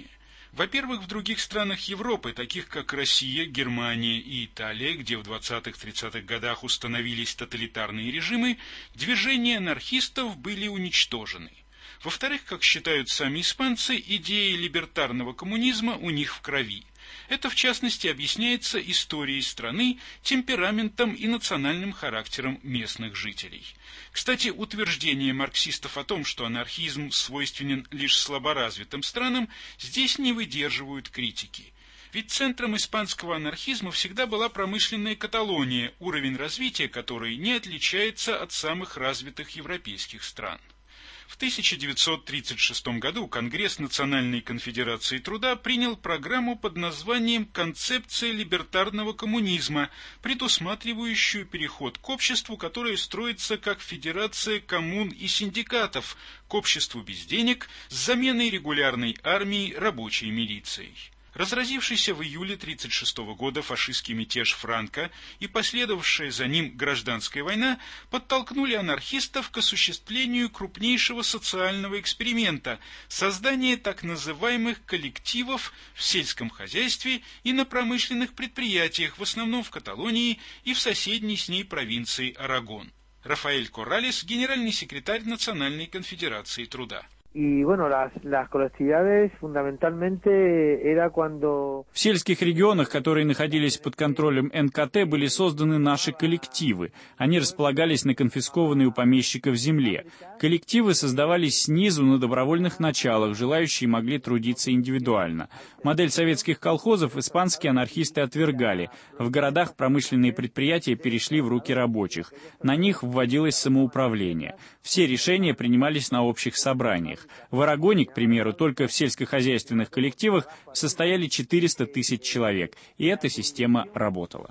Во-первых, в других странах Европы, таких как Россия, Германия и Италия, где в двадцатых-тридцатых годах установились тоталитарные режимы, движения анархистов были уничтожены. Во-вторых, как считают сами испанцы, идея либертарного коммунизма у них в крови. Это, в частности, объясняется историей страны, темпераментом и национальным характером местных жителей. Кстати, утверждение марксистов о том, что анархизм свойственен лишь слаборазвитым странам, здесь не выдерживают критики. Ведь центром испанского анархизма всегда была промышленная Каталония, уровень развития которой не отличается от самых развитых европейских стран. В тысяча девятьсот тридцать шестом году Конгресс Национальной конфедерации труда принял программу под названием «Концепция либертарного коммунизма», предусматривающую переход к обществу, которое строится как федерация коммун и синдикатов, к обществу без денег с заменой регулярной армии рабочей милицией. Разразившийся в июле тысяча девятьсот тридцать шестого года фашистский мятеж Франко и последовавшая за ним гражданская война подтолкнули анархистов к осуществлению крупнейшего социального эксперимента – создания так называемых коллективов в сельском хозяйстве и на промышленных предприятиях, в основном в Каталонии и в соседней с ней провинции Арагон. Рафаэль Корралес, генеральный секретарь Национальной конфедерации труда. Y bueno, las, las colectividades fundamentalmente era cuando... В сельских регионах, которые находились под контролем эн ка тэ, были созданы наши коллективы. Они располагались на конфискованной у помещиков земле. Коллективы создавались снизу на добровольных началах, желающие могли трудиться индивидуально. Модель советских колхозов испанские анархисты отвергали. В городах промышленные предприятия перешли в руки рабочих. На них вводилось самоуправление. Все решения принимались на общих собраниях. В Арагоне, к примеру, только в сельскохозяйственных коллективах состояли четыреста тысяч человек, и эта система работала.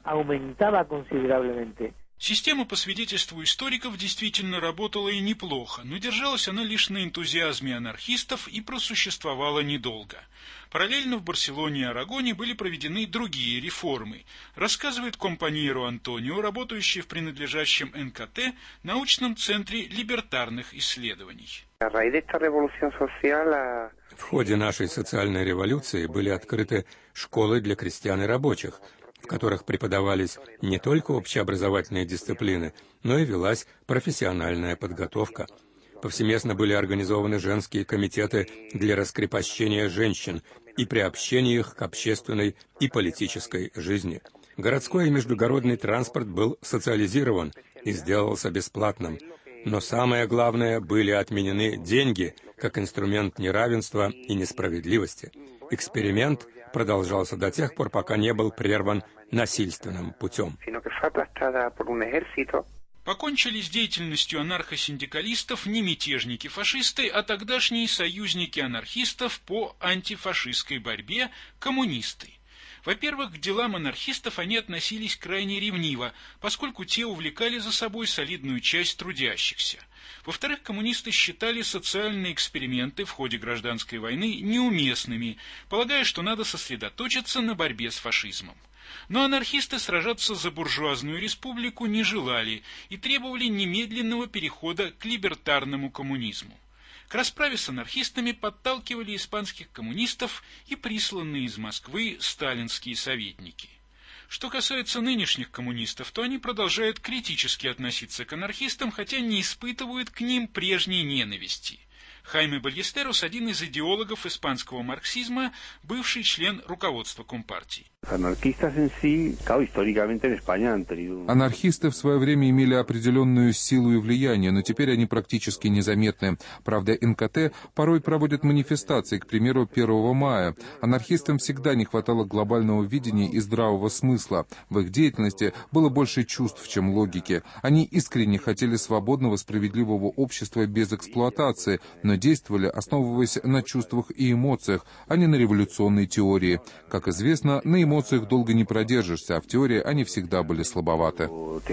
Система, по свидетельству историков, действительно работала и неплохо, но держалась она лишь на энтузиазме анархистов и просуществовала недолго. Параллельно в Барселоне и Арагоне были проведены другие реформы, рассказывает компаньеру Антонио, работающий в принадлежащем эн ка тэ научном центре либертарных исследований. В ходе нашей социальной революции были открыты школы для крестьян и рабочих, в которых преподавались не только общеобразовательные дисциплины, но и велась профессиональная подготовка. Повсеместно были организованы женские комитеты для раскрепощения женщин и приобщения их к общественной и политической жизни. Городской и междугородный транспорт был социализирован и сделался бесплатным. Но самое главное, были отменены деньги как инструмент неравенства и несправедливости. Эксперимент продолжался до тех пор, пока не был прерван насильственным путем. Покончили с деятельностью анархосиндикалистов не мятежники-фашисты, а тогдашние союзники анархистов по антифашистской борьбе – коммунисты. Во-первых, к делам анархистов они относились крайне ревниво, поскольку те увлекали за собой солидную часть трудящихся. Во-вторых, коммунисты считали социальные эксперименты в ходе гражданской войны неуместными, полагая, что надо сосредоточиться на борьбе с фашизмом. Но анархисты сражаться за буржуазную республику не желали и требовали немедленного перехода к либертарному коммунизму. К расправе с анархистами подталкивали испанских коммунистов и присланные из Москвы сталинские советники. Что касается нынешних коммунистов, то они продолжают критически относиться к анархистам, хотя не испытывают к ним прежней ненависти. Хайме Бальестерос – один из идеологов испанского марксизма, бывший член руководства Компартии. Анархисты в свое время имели определенную силу и влияние, но теперь они практически незаметны. Правда, эн ка тэ порой проводит манифестации, к примеру, первого мая. Анархистам всегда не хватало глобального видения и здравого смысла. В их деятельности было больше чувств, чем логики. Они искренне хотели свободного, справедливого общества без эксплуатации, но действовали, основываясь на чувствах и эмоциях, а не на революционной теории. Как известно, на эмоциях долго не продержишься, а в теории они всегда были слабоваты.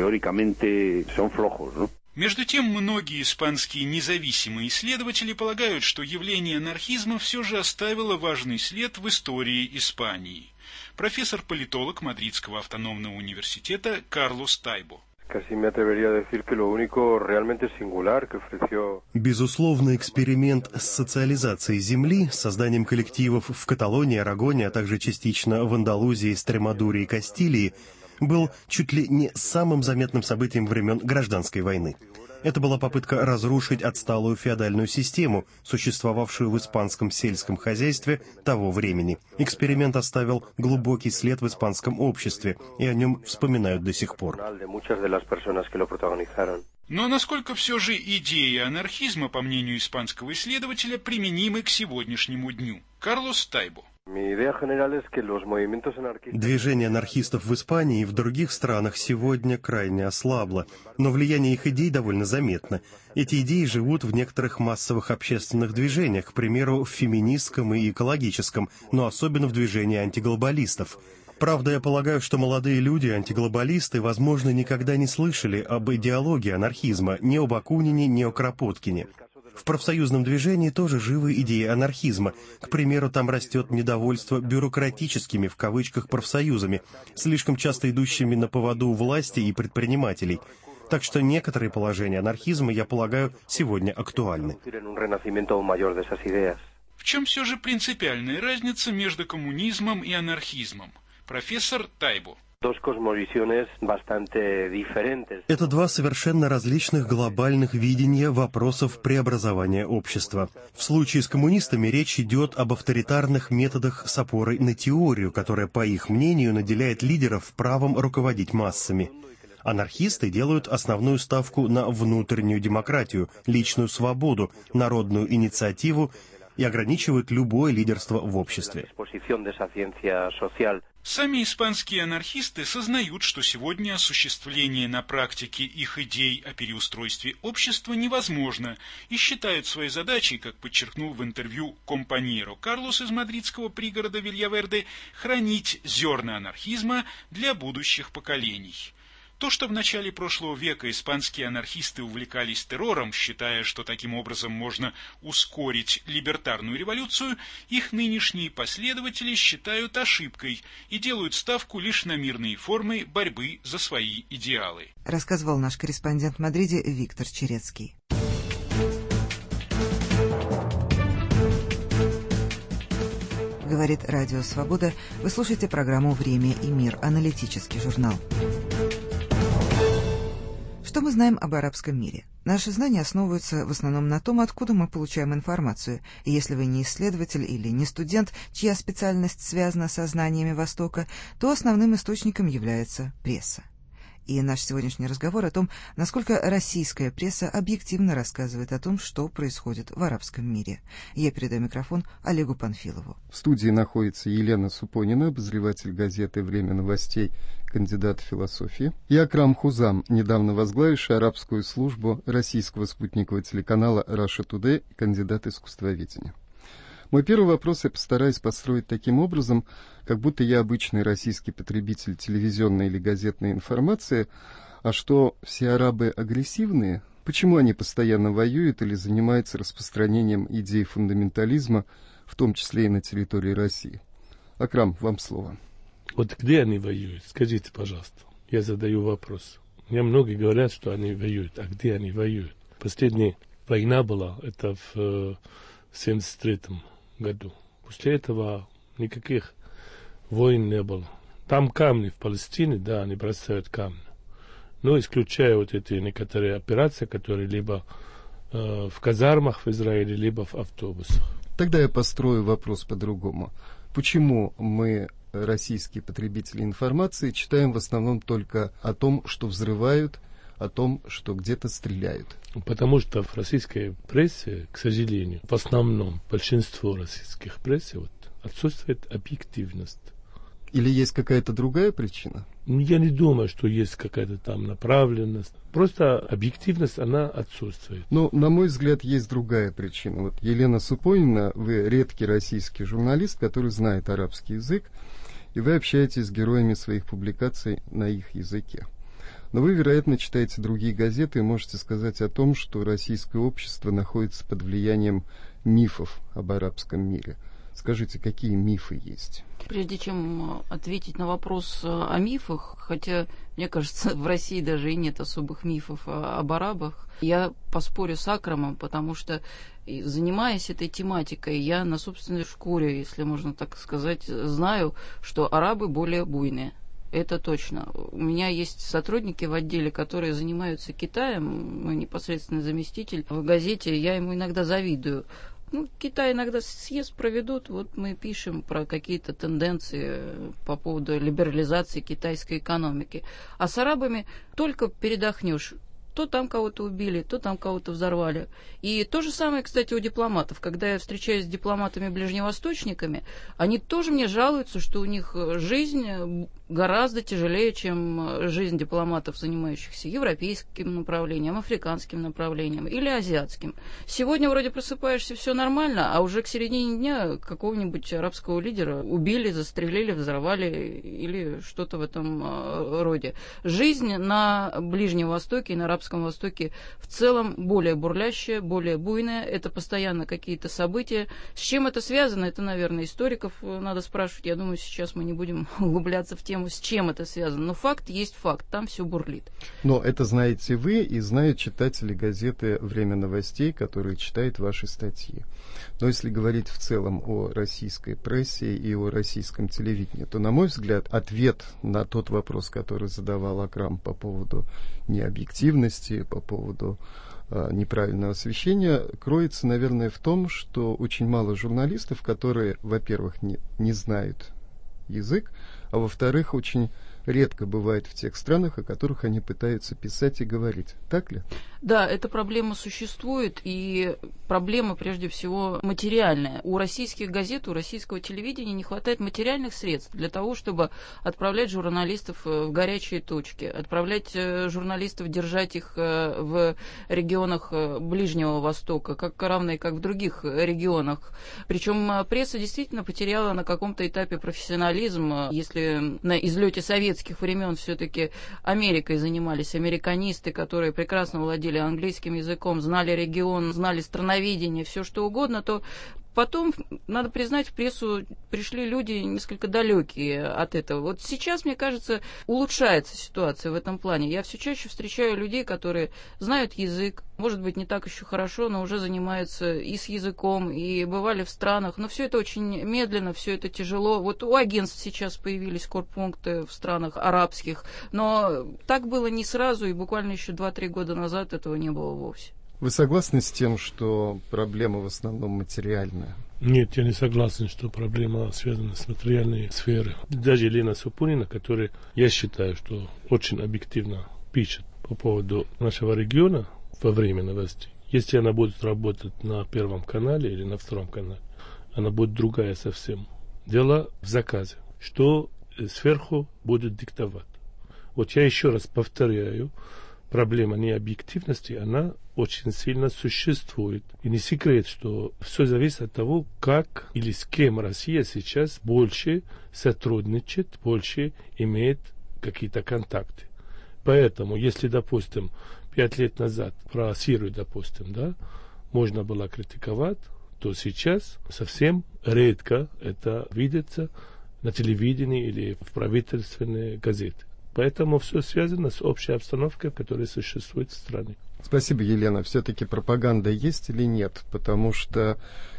Между тем, многие испанские независимые исследователи полагают, что явление анархизма все же оставило важный след в истории Испании. Профессор-политолог Мадридского автономного университета Карлос Тайбо. Безусловно, эксперимент с социализацией земли, с созданием коллективов в Каталонии, Арагоне, а также частично в Андалузии, Стремадуре и Кастилии, был чуть ли не самым заметным событием времен Гражданской войны. Это была попытка разрушить отсталую феодальную систему, существовавшую в испанском сельском хозяйстве того времени. Эксперимент оставил глубокий след в испанском обществе, и о нем вспоминают до сих пор. Но насколько все же идеи анархизма, по мнению испанского исследователя, применимы к сегодняшнему дню? Карлос Тайбо. Движение анархистов в Испании и в других странах сегодня крайне ослабло, но влияние их идей довольно заметно. Эти идеи живут в некоторых массовых общественных движениях, к примеру, в феминистском и экологическом, но особенно в движении антиглобалистов. Правда, я полагаю, что молодые люди, антиглобалисты, возможно, никогда не слышали об идеологии анархизма, ни о Бакунине, ни о Кропоткине. В профсоюзном движении тоже живы идеи анархизма. К примеру, там растет недовольство бюрократическими, в кавычках, профсоюзами, слишком часто идущими на поводу власти и предпринимателей. Так что некоторые положения анархизма, я полагаю, сегодня актуальны. В чем все же принципиальная разница между коммунизмом и анархизмом? Профессор Тайбо. Это два совершенно различных глобальных видения вопросов преобразования общества. В случае с коммунистами речь идет об авторитарных методах с опорой на теорию, которая, по их мнению, наделяет лидеров правом руководить массами. Анархисты делают основную ставку на внутреннюю демократию, личную свободу, народную инициативу и ограничивают любое лидерство в обществе. Сами испанские анархисты сознают, что сегодня осуществление на практике их идей о переустройстве общества невозможно, и считают своей задачей, как подчеркнул в интервью компаньеро Карлос из мадридского пригорода Вильяверде, хранить зерна анархизма для будущих поколений. То, что в начале прошлого века испанские анархисты увлекались террором, считая, что таким образом можно ускорить либертарную революцию, их нынешние последователи считают ошибкой и делают ставку лишь на мирные формы борьбы за свои идеалы. Рассказывал наш корреспондент в Мадриде Виктор Черецкий. Говорит Радио Свобода. Вы слушаете программу «Время и мир», аналитический журнал. Что мы знаем об арабском мире? Наши знания основываются в основном на том, откуда мы получаем информацию. И если вы не исследователь или не студент, чья специальность связана со знаниями Востока, то основным источником является пресса. И наш сегодняшний разговор о том, насколько российская пресса объективно рассказывает о том, что происходит в арабском мире. Я передаю микрофон Олегу Панфилову. В студии находится Елена Супонина, обозреватель газеты «Время новостей», кандидат философии, и Акрам Хузам, недавно возглавивший арабскую службу российского спутникового телеканала «Раша Тудэй», кандидат искусствоведения. Мой первый вопрос я постараюсь построить таким образом, как будто я обычный российский потребитель телевизионной или газетной информации, а что все арабы агрессивные, почему они постоянно воюют или занимаются распространением идей фундаментализма, в том числе и на территории России. Акрам, вам слово. Вот где они воюют? Скажите, пожалуйста. Я задаю вопрос. Мне многие говорят, что они воюют. А где они воюют? Последняя война была, это в семьдесят третьем году. После этого никаких войн не было. Там камни в Палестине, да, они бросают камни. Но исключая вот эти некоторые операции, которые либо э, в казармах в Израиле, либо в автобусах. Тогда я построю вопрос по-другому. Почему мы, российские потребители информации, читаем в основном только о том, что взрывают, о том, что где-то стреляют? Потому что в российской прессе, к сожалению, в основном большинство российских пресс вот, отсутствует объективность. Или есть какая-то другая причина? Я не думаю, что есть какая-то там направленность. Просто объективность, она отсутствует. Но, на мой взгляд, есть другая причина. Вот Елена Супонина, вы редкий российский журналист, который знает арабский язык, и вы общаетесь с героями своих публикаций на их языке. Но вы, вероятно, читаете другие газеты и можете сказать о том, что российское общество находится под влиянием мифов об арабском мире. Скажите, какие мифы есть? Прежде чем ответить на вопрос о мифах, хотя, мне кажется, в России даже и нет особых мифов об арабах, я поспорю с Акрамом, потому что, занимаясь этой тематикой, я на собственной шкуре, если можно так сказать, знаю, что арабы более буйные. Это точно. У меня есть сотрудники в отделе, которые занимаются Китаем, мой непосредственный заместитель в газете, я ему иногда завидую. Ну, Китай иногда съезд проведут, вот мы пишем про какие-то тенденции по поводу либерализации китайской экономики. А с арабами только передохнешь. То там кого-то убили, то там кого-то взорвали. И то же самое, кстати, у дипломатов. Когда я встречаюсь с дипломатами-ближневосточниками, они тоже мне жалуются, что у них жизнь гораздо тяжелее, чем жизнь дипломатов, занимающихся европейским направлением, африканским направлением или азиатским. Сегодня вроде просыпаешься, все нормально, а уже к середине дня какого-нибудь арабского лидера убили, застрелили, взорвали или что-то в этом роде. Жизнь на Ближнем Востоке и на Арабском Востоке в целом более бурлящая, более буйная. Это постоянно какие-то события. С чем это связано? Это, наверное, историков надо спрашивать. Я думаю, сейчас мы не будем углубляться в тему, с чем это связано. Но факт есть факт. Там все бурлит. Но это знаете вы и знают читатели газеты «Время новостей», которые читают ваши статьи. Но если говорить в целом о российской прессе и о российском телевидении, то, на мой взгляд, ответ на тот вопрос, который задавал Акрам по поводу необъективности, по поводу э, неправильного освещения, кроется, наверное, в том, что очень мало журналистов, которые, во-первых, не, не знают язык, а во-вторых, очень редко бывает в тех странах, о которых они пытаются писать и говорить. Так ли? Да, эта проблема существует, и проблема, прежде всего, материальная. У российских газет, у российского телевидения не хватает материальных средств для того, чтобы отправлять журналистов в горячие точки, отправлять журналистов, держать их в регионах Ближнего Востока, как равные, как в других регионах. Причем пресса действительно потеряла на каком-то этапе профессионализм. Если на излете советских времен все-таки Америкой занимались американисты, которые прекрасно владели английским языком, знали регион, знали страноведение, все что угодно, то потом, надо признать, в прессу пришли люди несколько далекие от этого. Вот сейчас, мне кажется, улучшается ситуация в этом плане. Я все чаще встречаю людей, которые знают язык, может быть, не так еще хорошо, но уже занимаются и с языком, и бывали в странах. Но все это очень медленно, все это тяжело. Вот у агентств сейчас появились корпункты в странах арабских, но так было не сразу, и буквально еще два-три года назад этого не было вовсе. Вы согласны с тем, что проблема в основном материальная? Нет, я не согласен, что проблема связана с материальной сферой. Даже Елена Супунина, которая, я считаю, что очень объективно пишет по поводу нашего региона во время новостей. Если она будет работать на Первом канале или на Втором канале, она будет другая совсем. Дело в заказе, что сверху будет диктовать. Вот я еще раз повторяю, проблема необъективности, она очень сильно существует. И не секрет, что все зависит от того, как или с кем Россия сейчас больше сотрудничает, больше имеет какие-то контакты. Поэтому, если, допустим, пять лет назад про Сирию, допустим, да, можно было критиковать, то сейчас совсем редко это видится на телевидении или в правительственной газете. Поэтому все связано с общей обстановкой, которая существует в стране. Спасибо, Елена. Все-таки пропаганда есть или нет? Потому что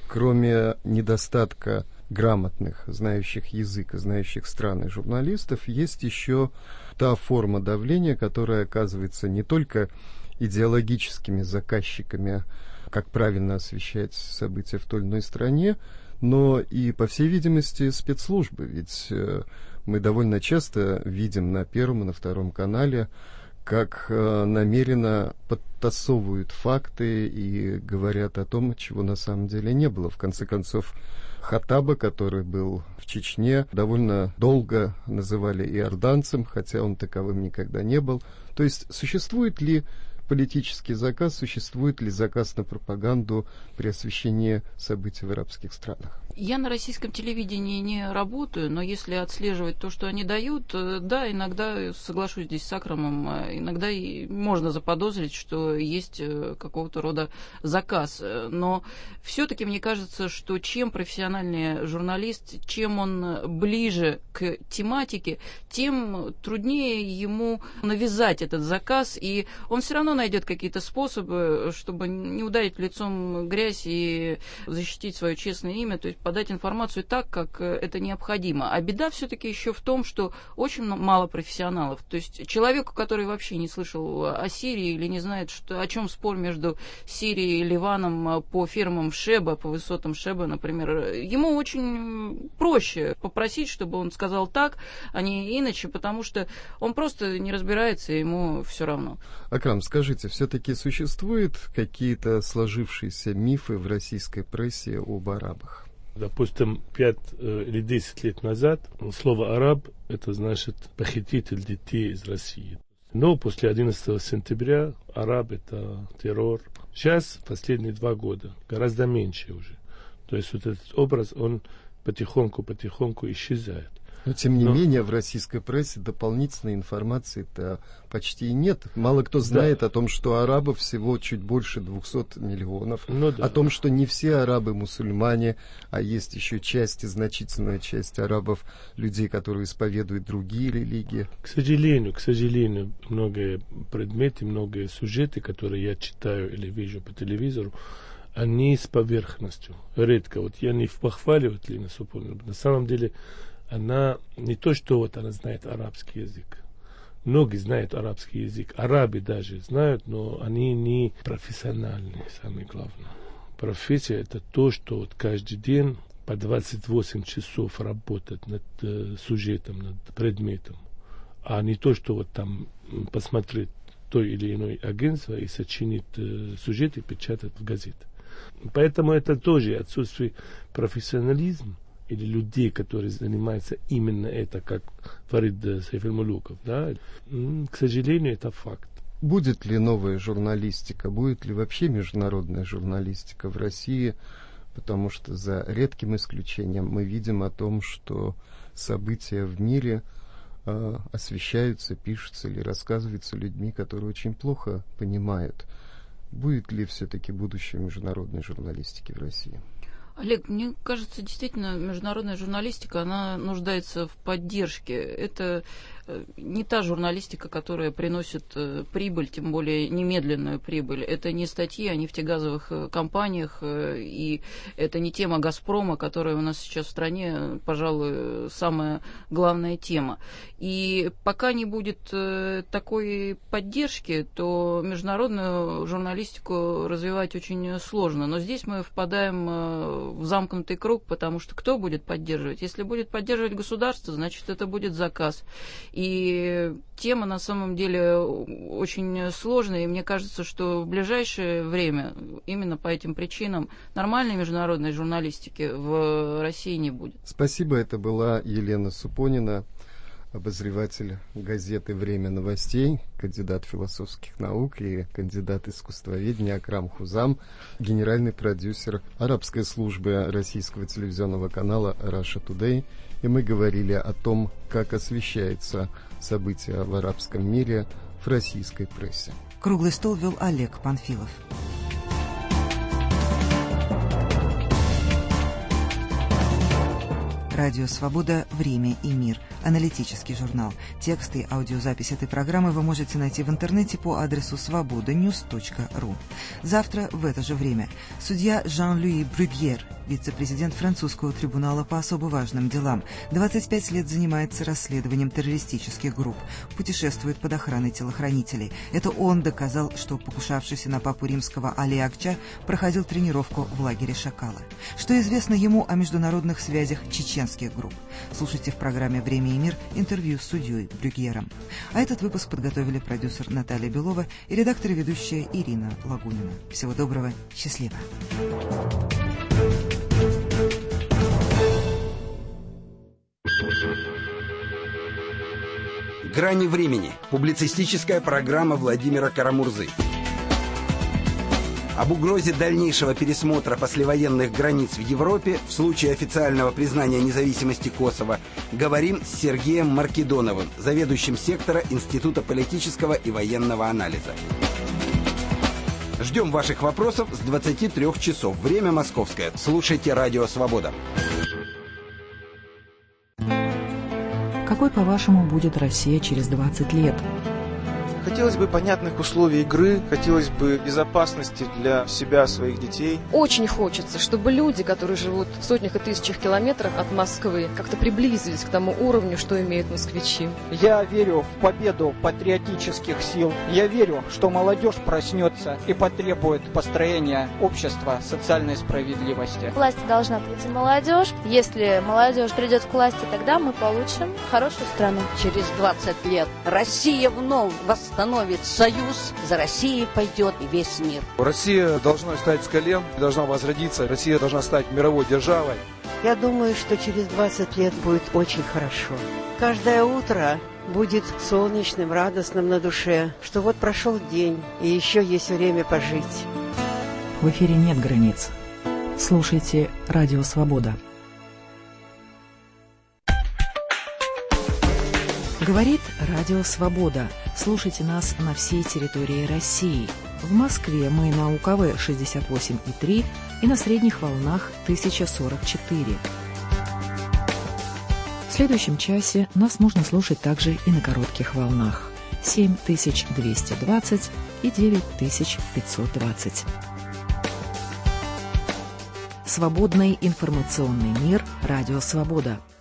кроме недостатка грамотных, знающих язык и знающих страны журналистов, есть еще та форма давления, которая оказывается не только идеологическими заказчиками, как правильно освещать события в той или иной стране, но и, по всей видимости, спецслужбы. Ведь мы довольно часто видим на Первом и на Втором канале, как э, намеренно подтасовывают факты и говорят о том, чего на самом деле не было. В конце концов, Хаттаба, который был в Чечне, довольно долго называли иорданцем, хотя он таковым никогда не был. То есть существует ли политический заказ, существует ли заказ на пропаганду при освещении событий в арабских странах? Я на российском телевидении не работаю, но если отслеживать то, что они дают, да, иногда, соглашусь здесь с Акрамом, иногда и можно заподозрить, что есть какого-то рода заказ. Но все-таки мне кажется, что чем профессиональнее журналист, чем он ближе к тематике, тем труднее ему навязать этот заказ, и он все равно найдет какие-то способы, чтобы не ударить лицом в грязь и защитить свое честное имя, то есть подать информацию так, как это необходимо. А беда все-таки еще в том, что очень мало профессионалов. То есть человеку, который вообще не слышал о Сирии или не знает, что, о чем спор между Сирией и Ливаном по фермам Шеба, по высотам Шеба, например, ему очень проще попросить, чтобы он сказал так, а не иначе, потому что он просто не разбирается, и ему все равно. Акрам, скажите, все-таки существуют какие-то сложившиеся мифы в российской прессе об арабах? Допустим, пять или десять лет назад слово «араб» — это значит «похититель детей из России». Но после одиннадцатого сентября араб — это террор. Сейчас, последние два года, гораздо меньше уже. То есть вот этот образ, он потихоньку-потихоньку исчезает. Но, тем не Но... менее, в российской прессе дополнительной информации-то почти нет. Мало кто знает да. о том, что арабов всего чуть больше двухсот миллионов, ну, да. о том, что не все арабы мусульмане, а есть еще часть, и значительная часть арабов, людей, которые исповедуют другие религии. К сожалению, к сожалению, многие предметы, многие сюжеты, которые я читаю или вижу по телевизору, они с поверхностью. Редко. Вот я не похваливаю Лина Супонина. На самом деле, она не то, что вот она знает арабский язык. Многие знают арабский язык. Арабы даже знают, но они не профессиональные, самое главное. Профессия — это то, что вот каждый день по двадцать восемь часов работать над э, сюжетом, над предметом. А не то, что вот там посмотреть то или иное агентство и сочинить э, сюжет и печатать в газете. Поэтому это тоже отсутствие профессионализма или людей, которые занимаются именно это, как Фарид Сайфельмулуков, да, к сожалению, это факт. Будет ли новая журналистика, будет ли вообще международная журналистика в России? Потому что за редким исключением мы видим о том, что события в мире э, освещаются, пишутся или рассказываются людьми, которые очень плохо понимают. Будет ли все-таки будущее международной журналистики в России? Олег, мне кажется, действительно, международная журналистика, она нуждается в поддержке. Это не та журналистика, которая приносит прибыль, тем более немедленную прибыль. Это не статьи о нефтегазовых компаниях, и это не тема «Газпрома», которая у нас сейчас в стране, пожалуй, самая главная тема. И пока не будет такой поддержки, то международную журналистику развивать очень сложно. Но здесь мы впадаем в замкнутый круг, потому что кто будет поддерживать? Если будет поддерживать государство, значит, это будет заказ. И тема, на самом деле, очень сложная, и мне кажется, что в ближайшее время, именно по этим причинам, нормальной международной журналистики в России не будет. Спасибо, это была Елена Супонина, обозреватель газеты «Время новостей», кандидат философских наук и кандидат искусствоведения Акрам Хузам, генеральный продюсер арабской службы российского телевизионного канала Russia Today. И мы говорили о том, как освещаются события в арабском мире в российской прессе. Круглый стол вел Олег Панфилов. Радио «Свобода. Время и мир». Аналитический журнал. Текст и аудиозапись этой программы вы можете найти в интернете по адресу свобода ньюс точка ру. Завтра в это же время судья Жан-Луи Брюгьер, вице-президент французского трибунала по особо важным делам, двадцать пять лет занимается расследованием террористических групп, путешествует под охраной телохранителей. Это он доказал, что покушавшийся на папу римского Али Акча проходил тренировку в лагере Шакала. Что известно ему о международных связях чеченских групп? Слушайте в программе «Время и мир» интервью с судьей Брюгьером. А этот выпуск подготовили продюсер Наталья Белова и редактор и ведущая Ирина Лагунина. Всего доброго, счастливо. «Грани времени» – публицистическая программа Владимира Карамурзы. Об угрозе дальнейшего пересмотра послевоенных границ в Европе в случае официального признания независимости Косово говорим с Сергеем Маркедоновым, заведующим сектора Института политического и военного анализа. Ждем ваших вопросов с двадцати трёх часов. Время московское. Слушайте «Радио Свобода». Какой, по-вашему, будет Россия через двадцать лет? Хотелось бы понятных условий игры, хотелось бы безопасности для себя, своих детей. Очень хочется, чтобы люди, которые живут в сотнях и тысячах километрах от Москвы, как-то приблизились к тому уровню, что имеют москвичи. Я верю в победу патриотических сил. Я верю, что молодежь проснется и потребует построения общества социальной справедливости. К власти должна прийти молодежь. Если молодежь придет к власти, тогда мы получим хорошую страну. Через двадцать лет Россия вновь восстановится. Становит союз, за Россией пойдет и весь мир. Россия должна встать с колен, должна возродиться, Россия должна стать мировой державой. Я думаю, что через двадцать лет будет очень хорошо. Каждое утро будет солнечным, радостным на душе, что вот прошел день, и еще есть время пожить. В эфире нет границ. Слушайте «Радио Свобода». Говорит Радио Свобода. Слушайте нас на всей территории России. В Москве мы на У К В шестьдесят восемь и три и на средних волнах тысяча сорок четыре. В следующем часе нас можно слушать также и на коротких волнах семь тысяч двести двадцать и девять тысяч пятьсот двадцать. Свободный информационный мир. Радио Свобода.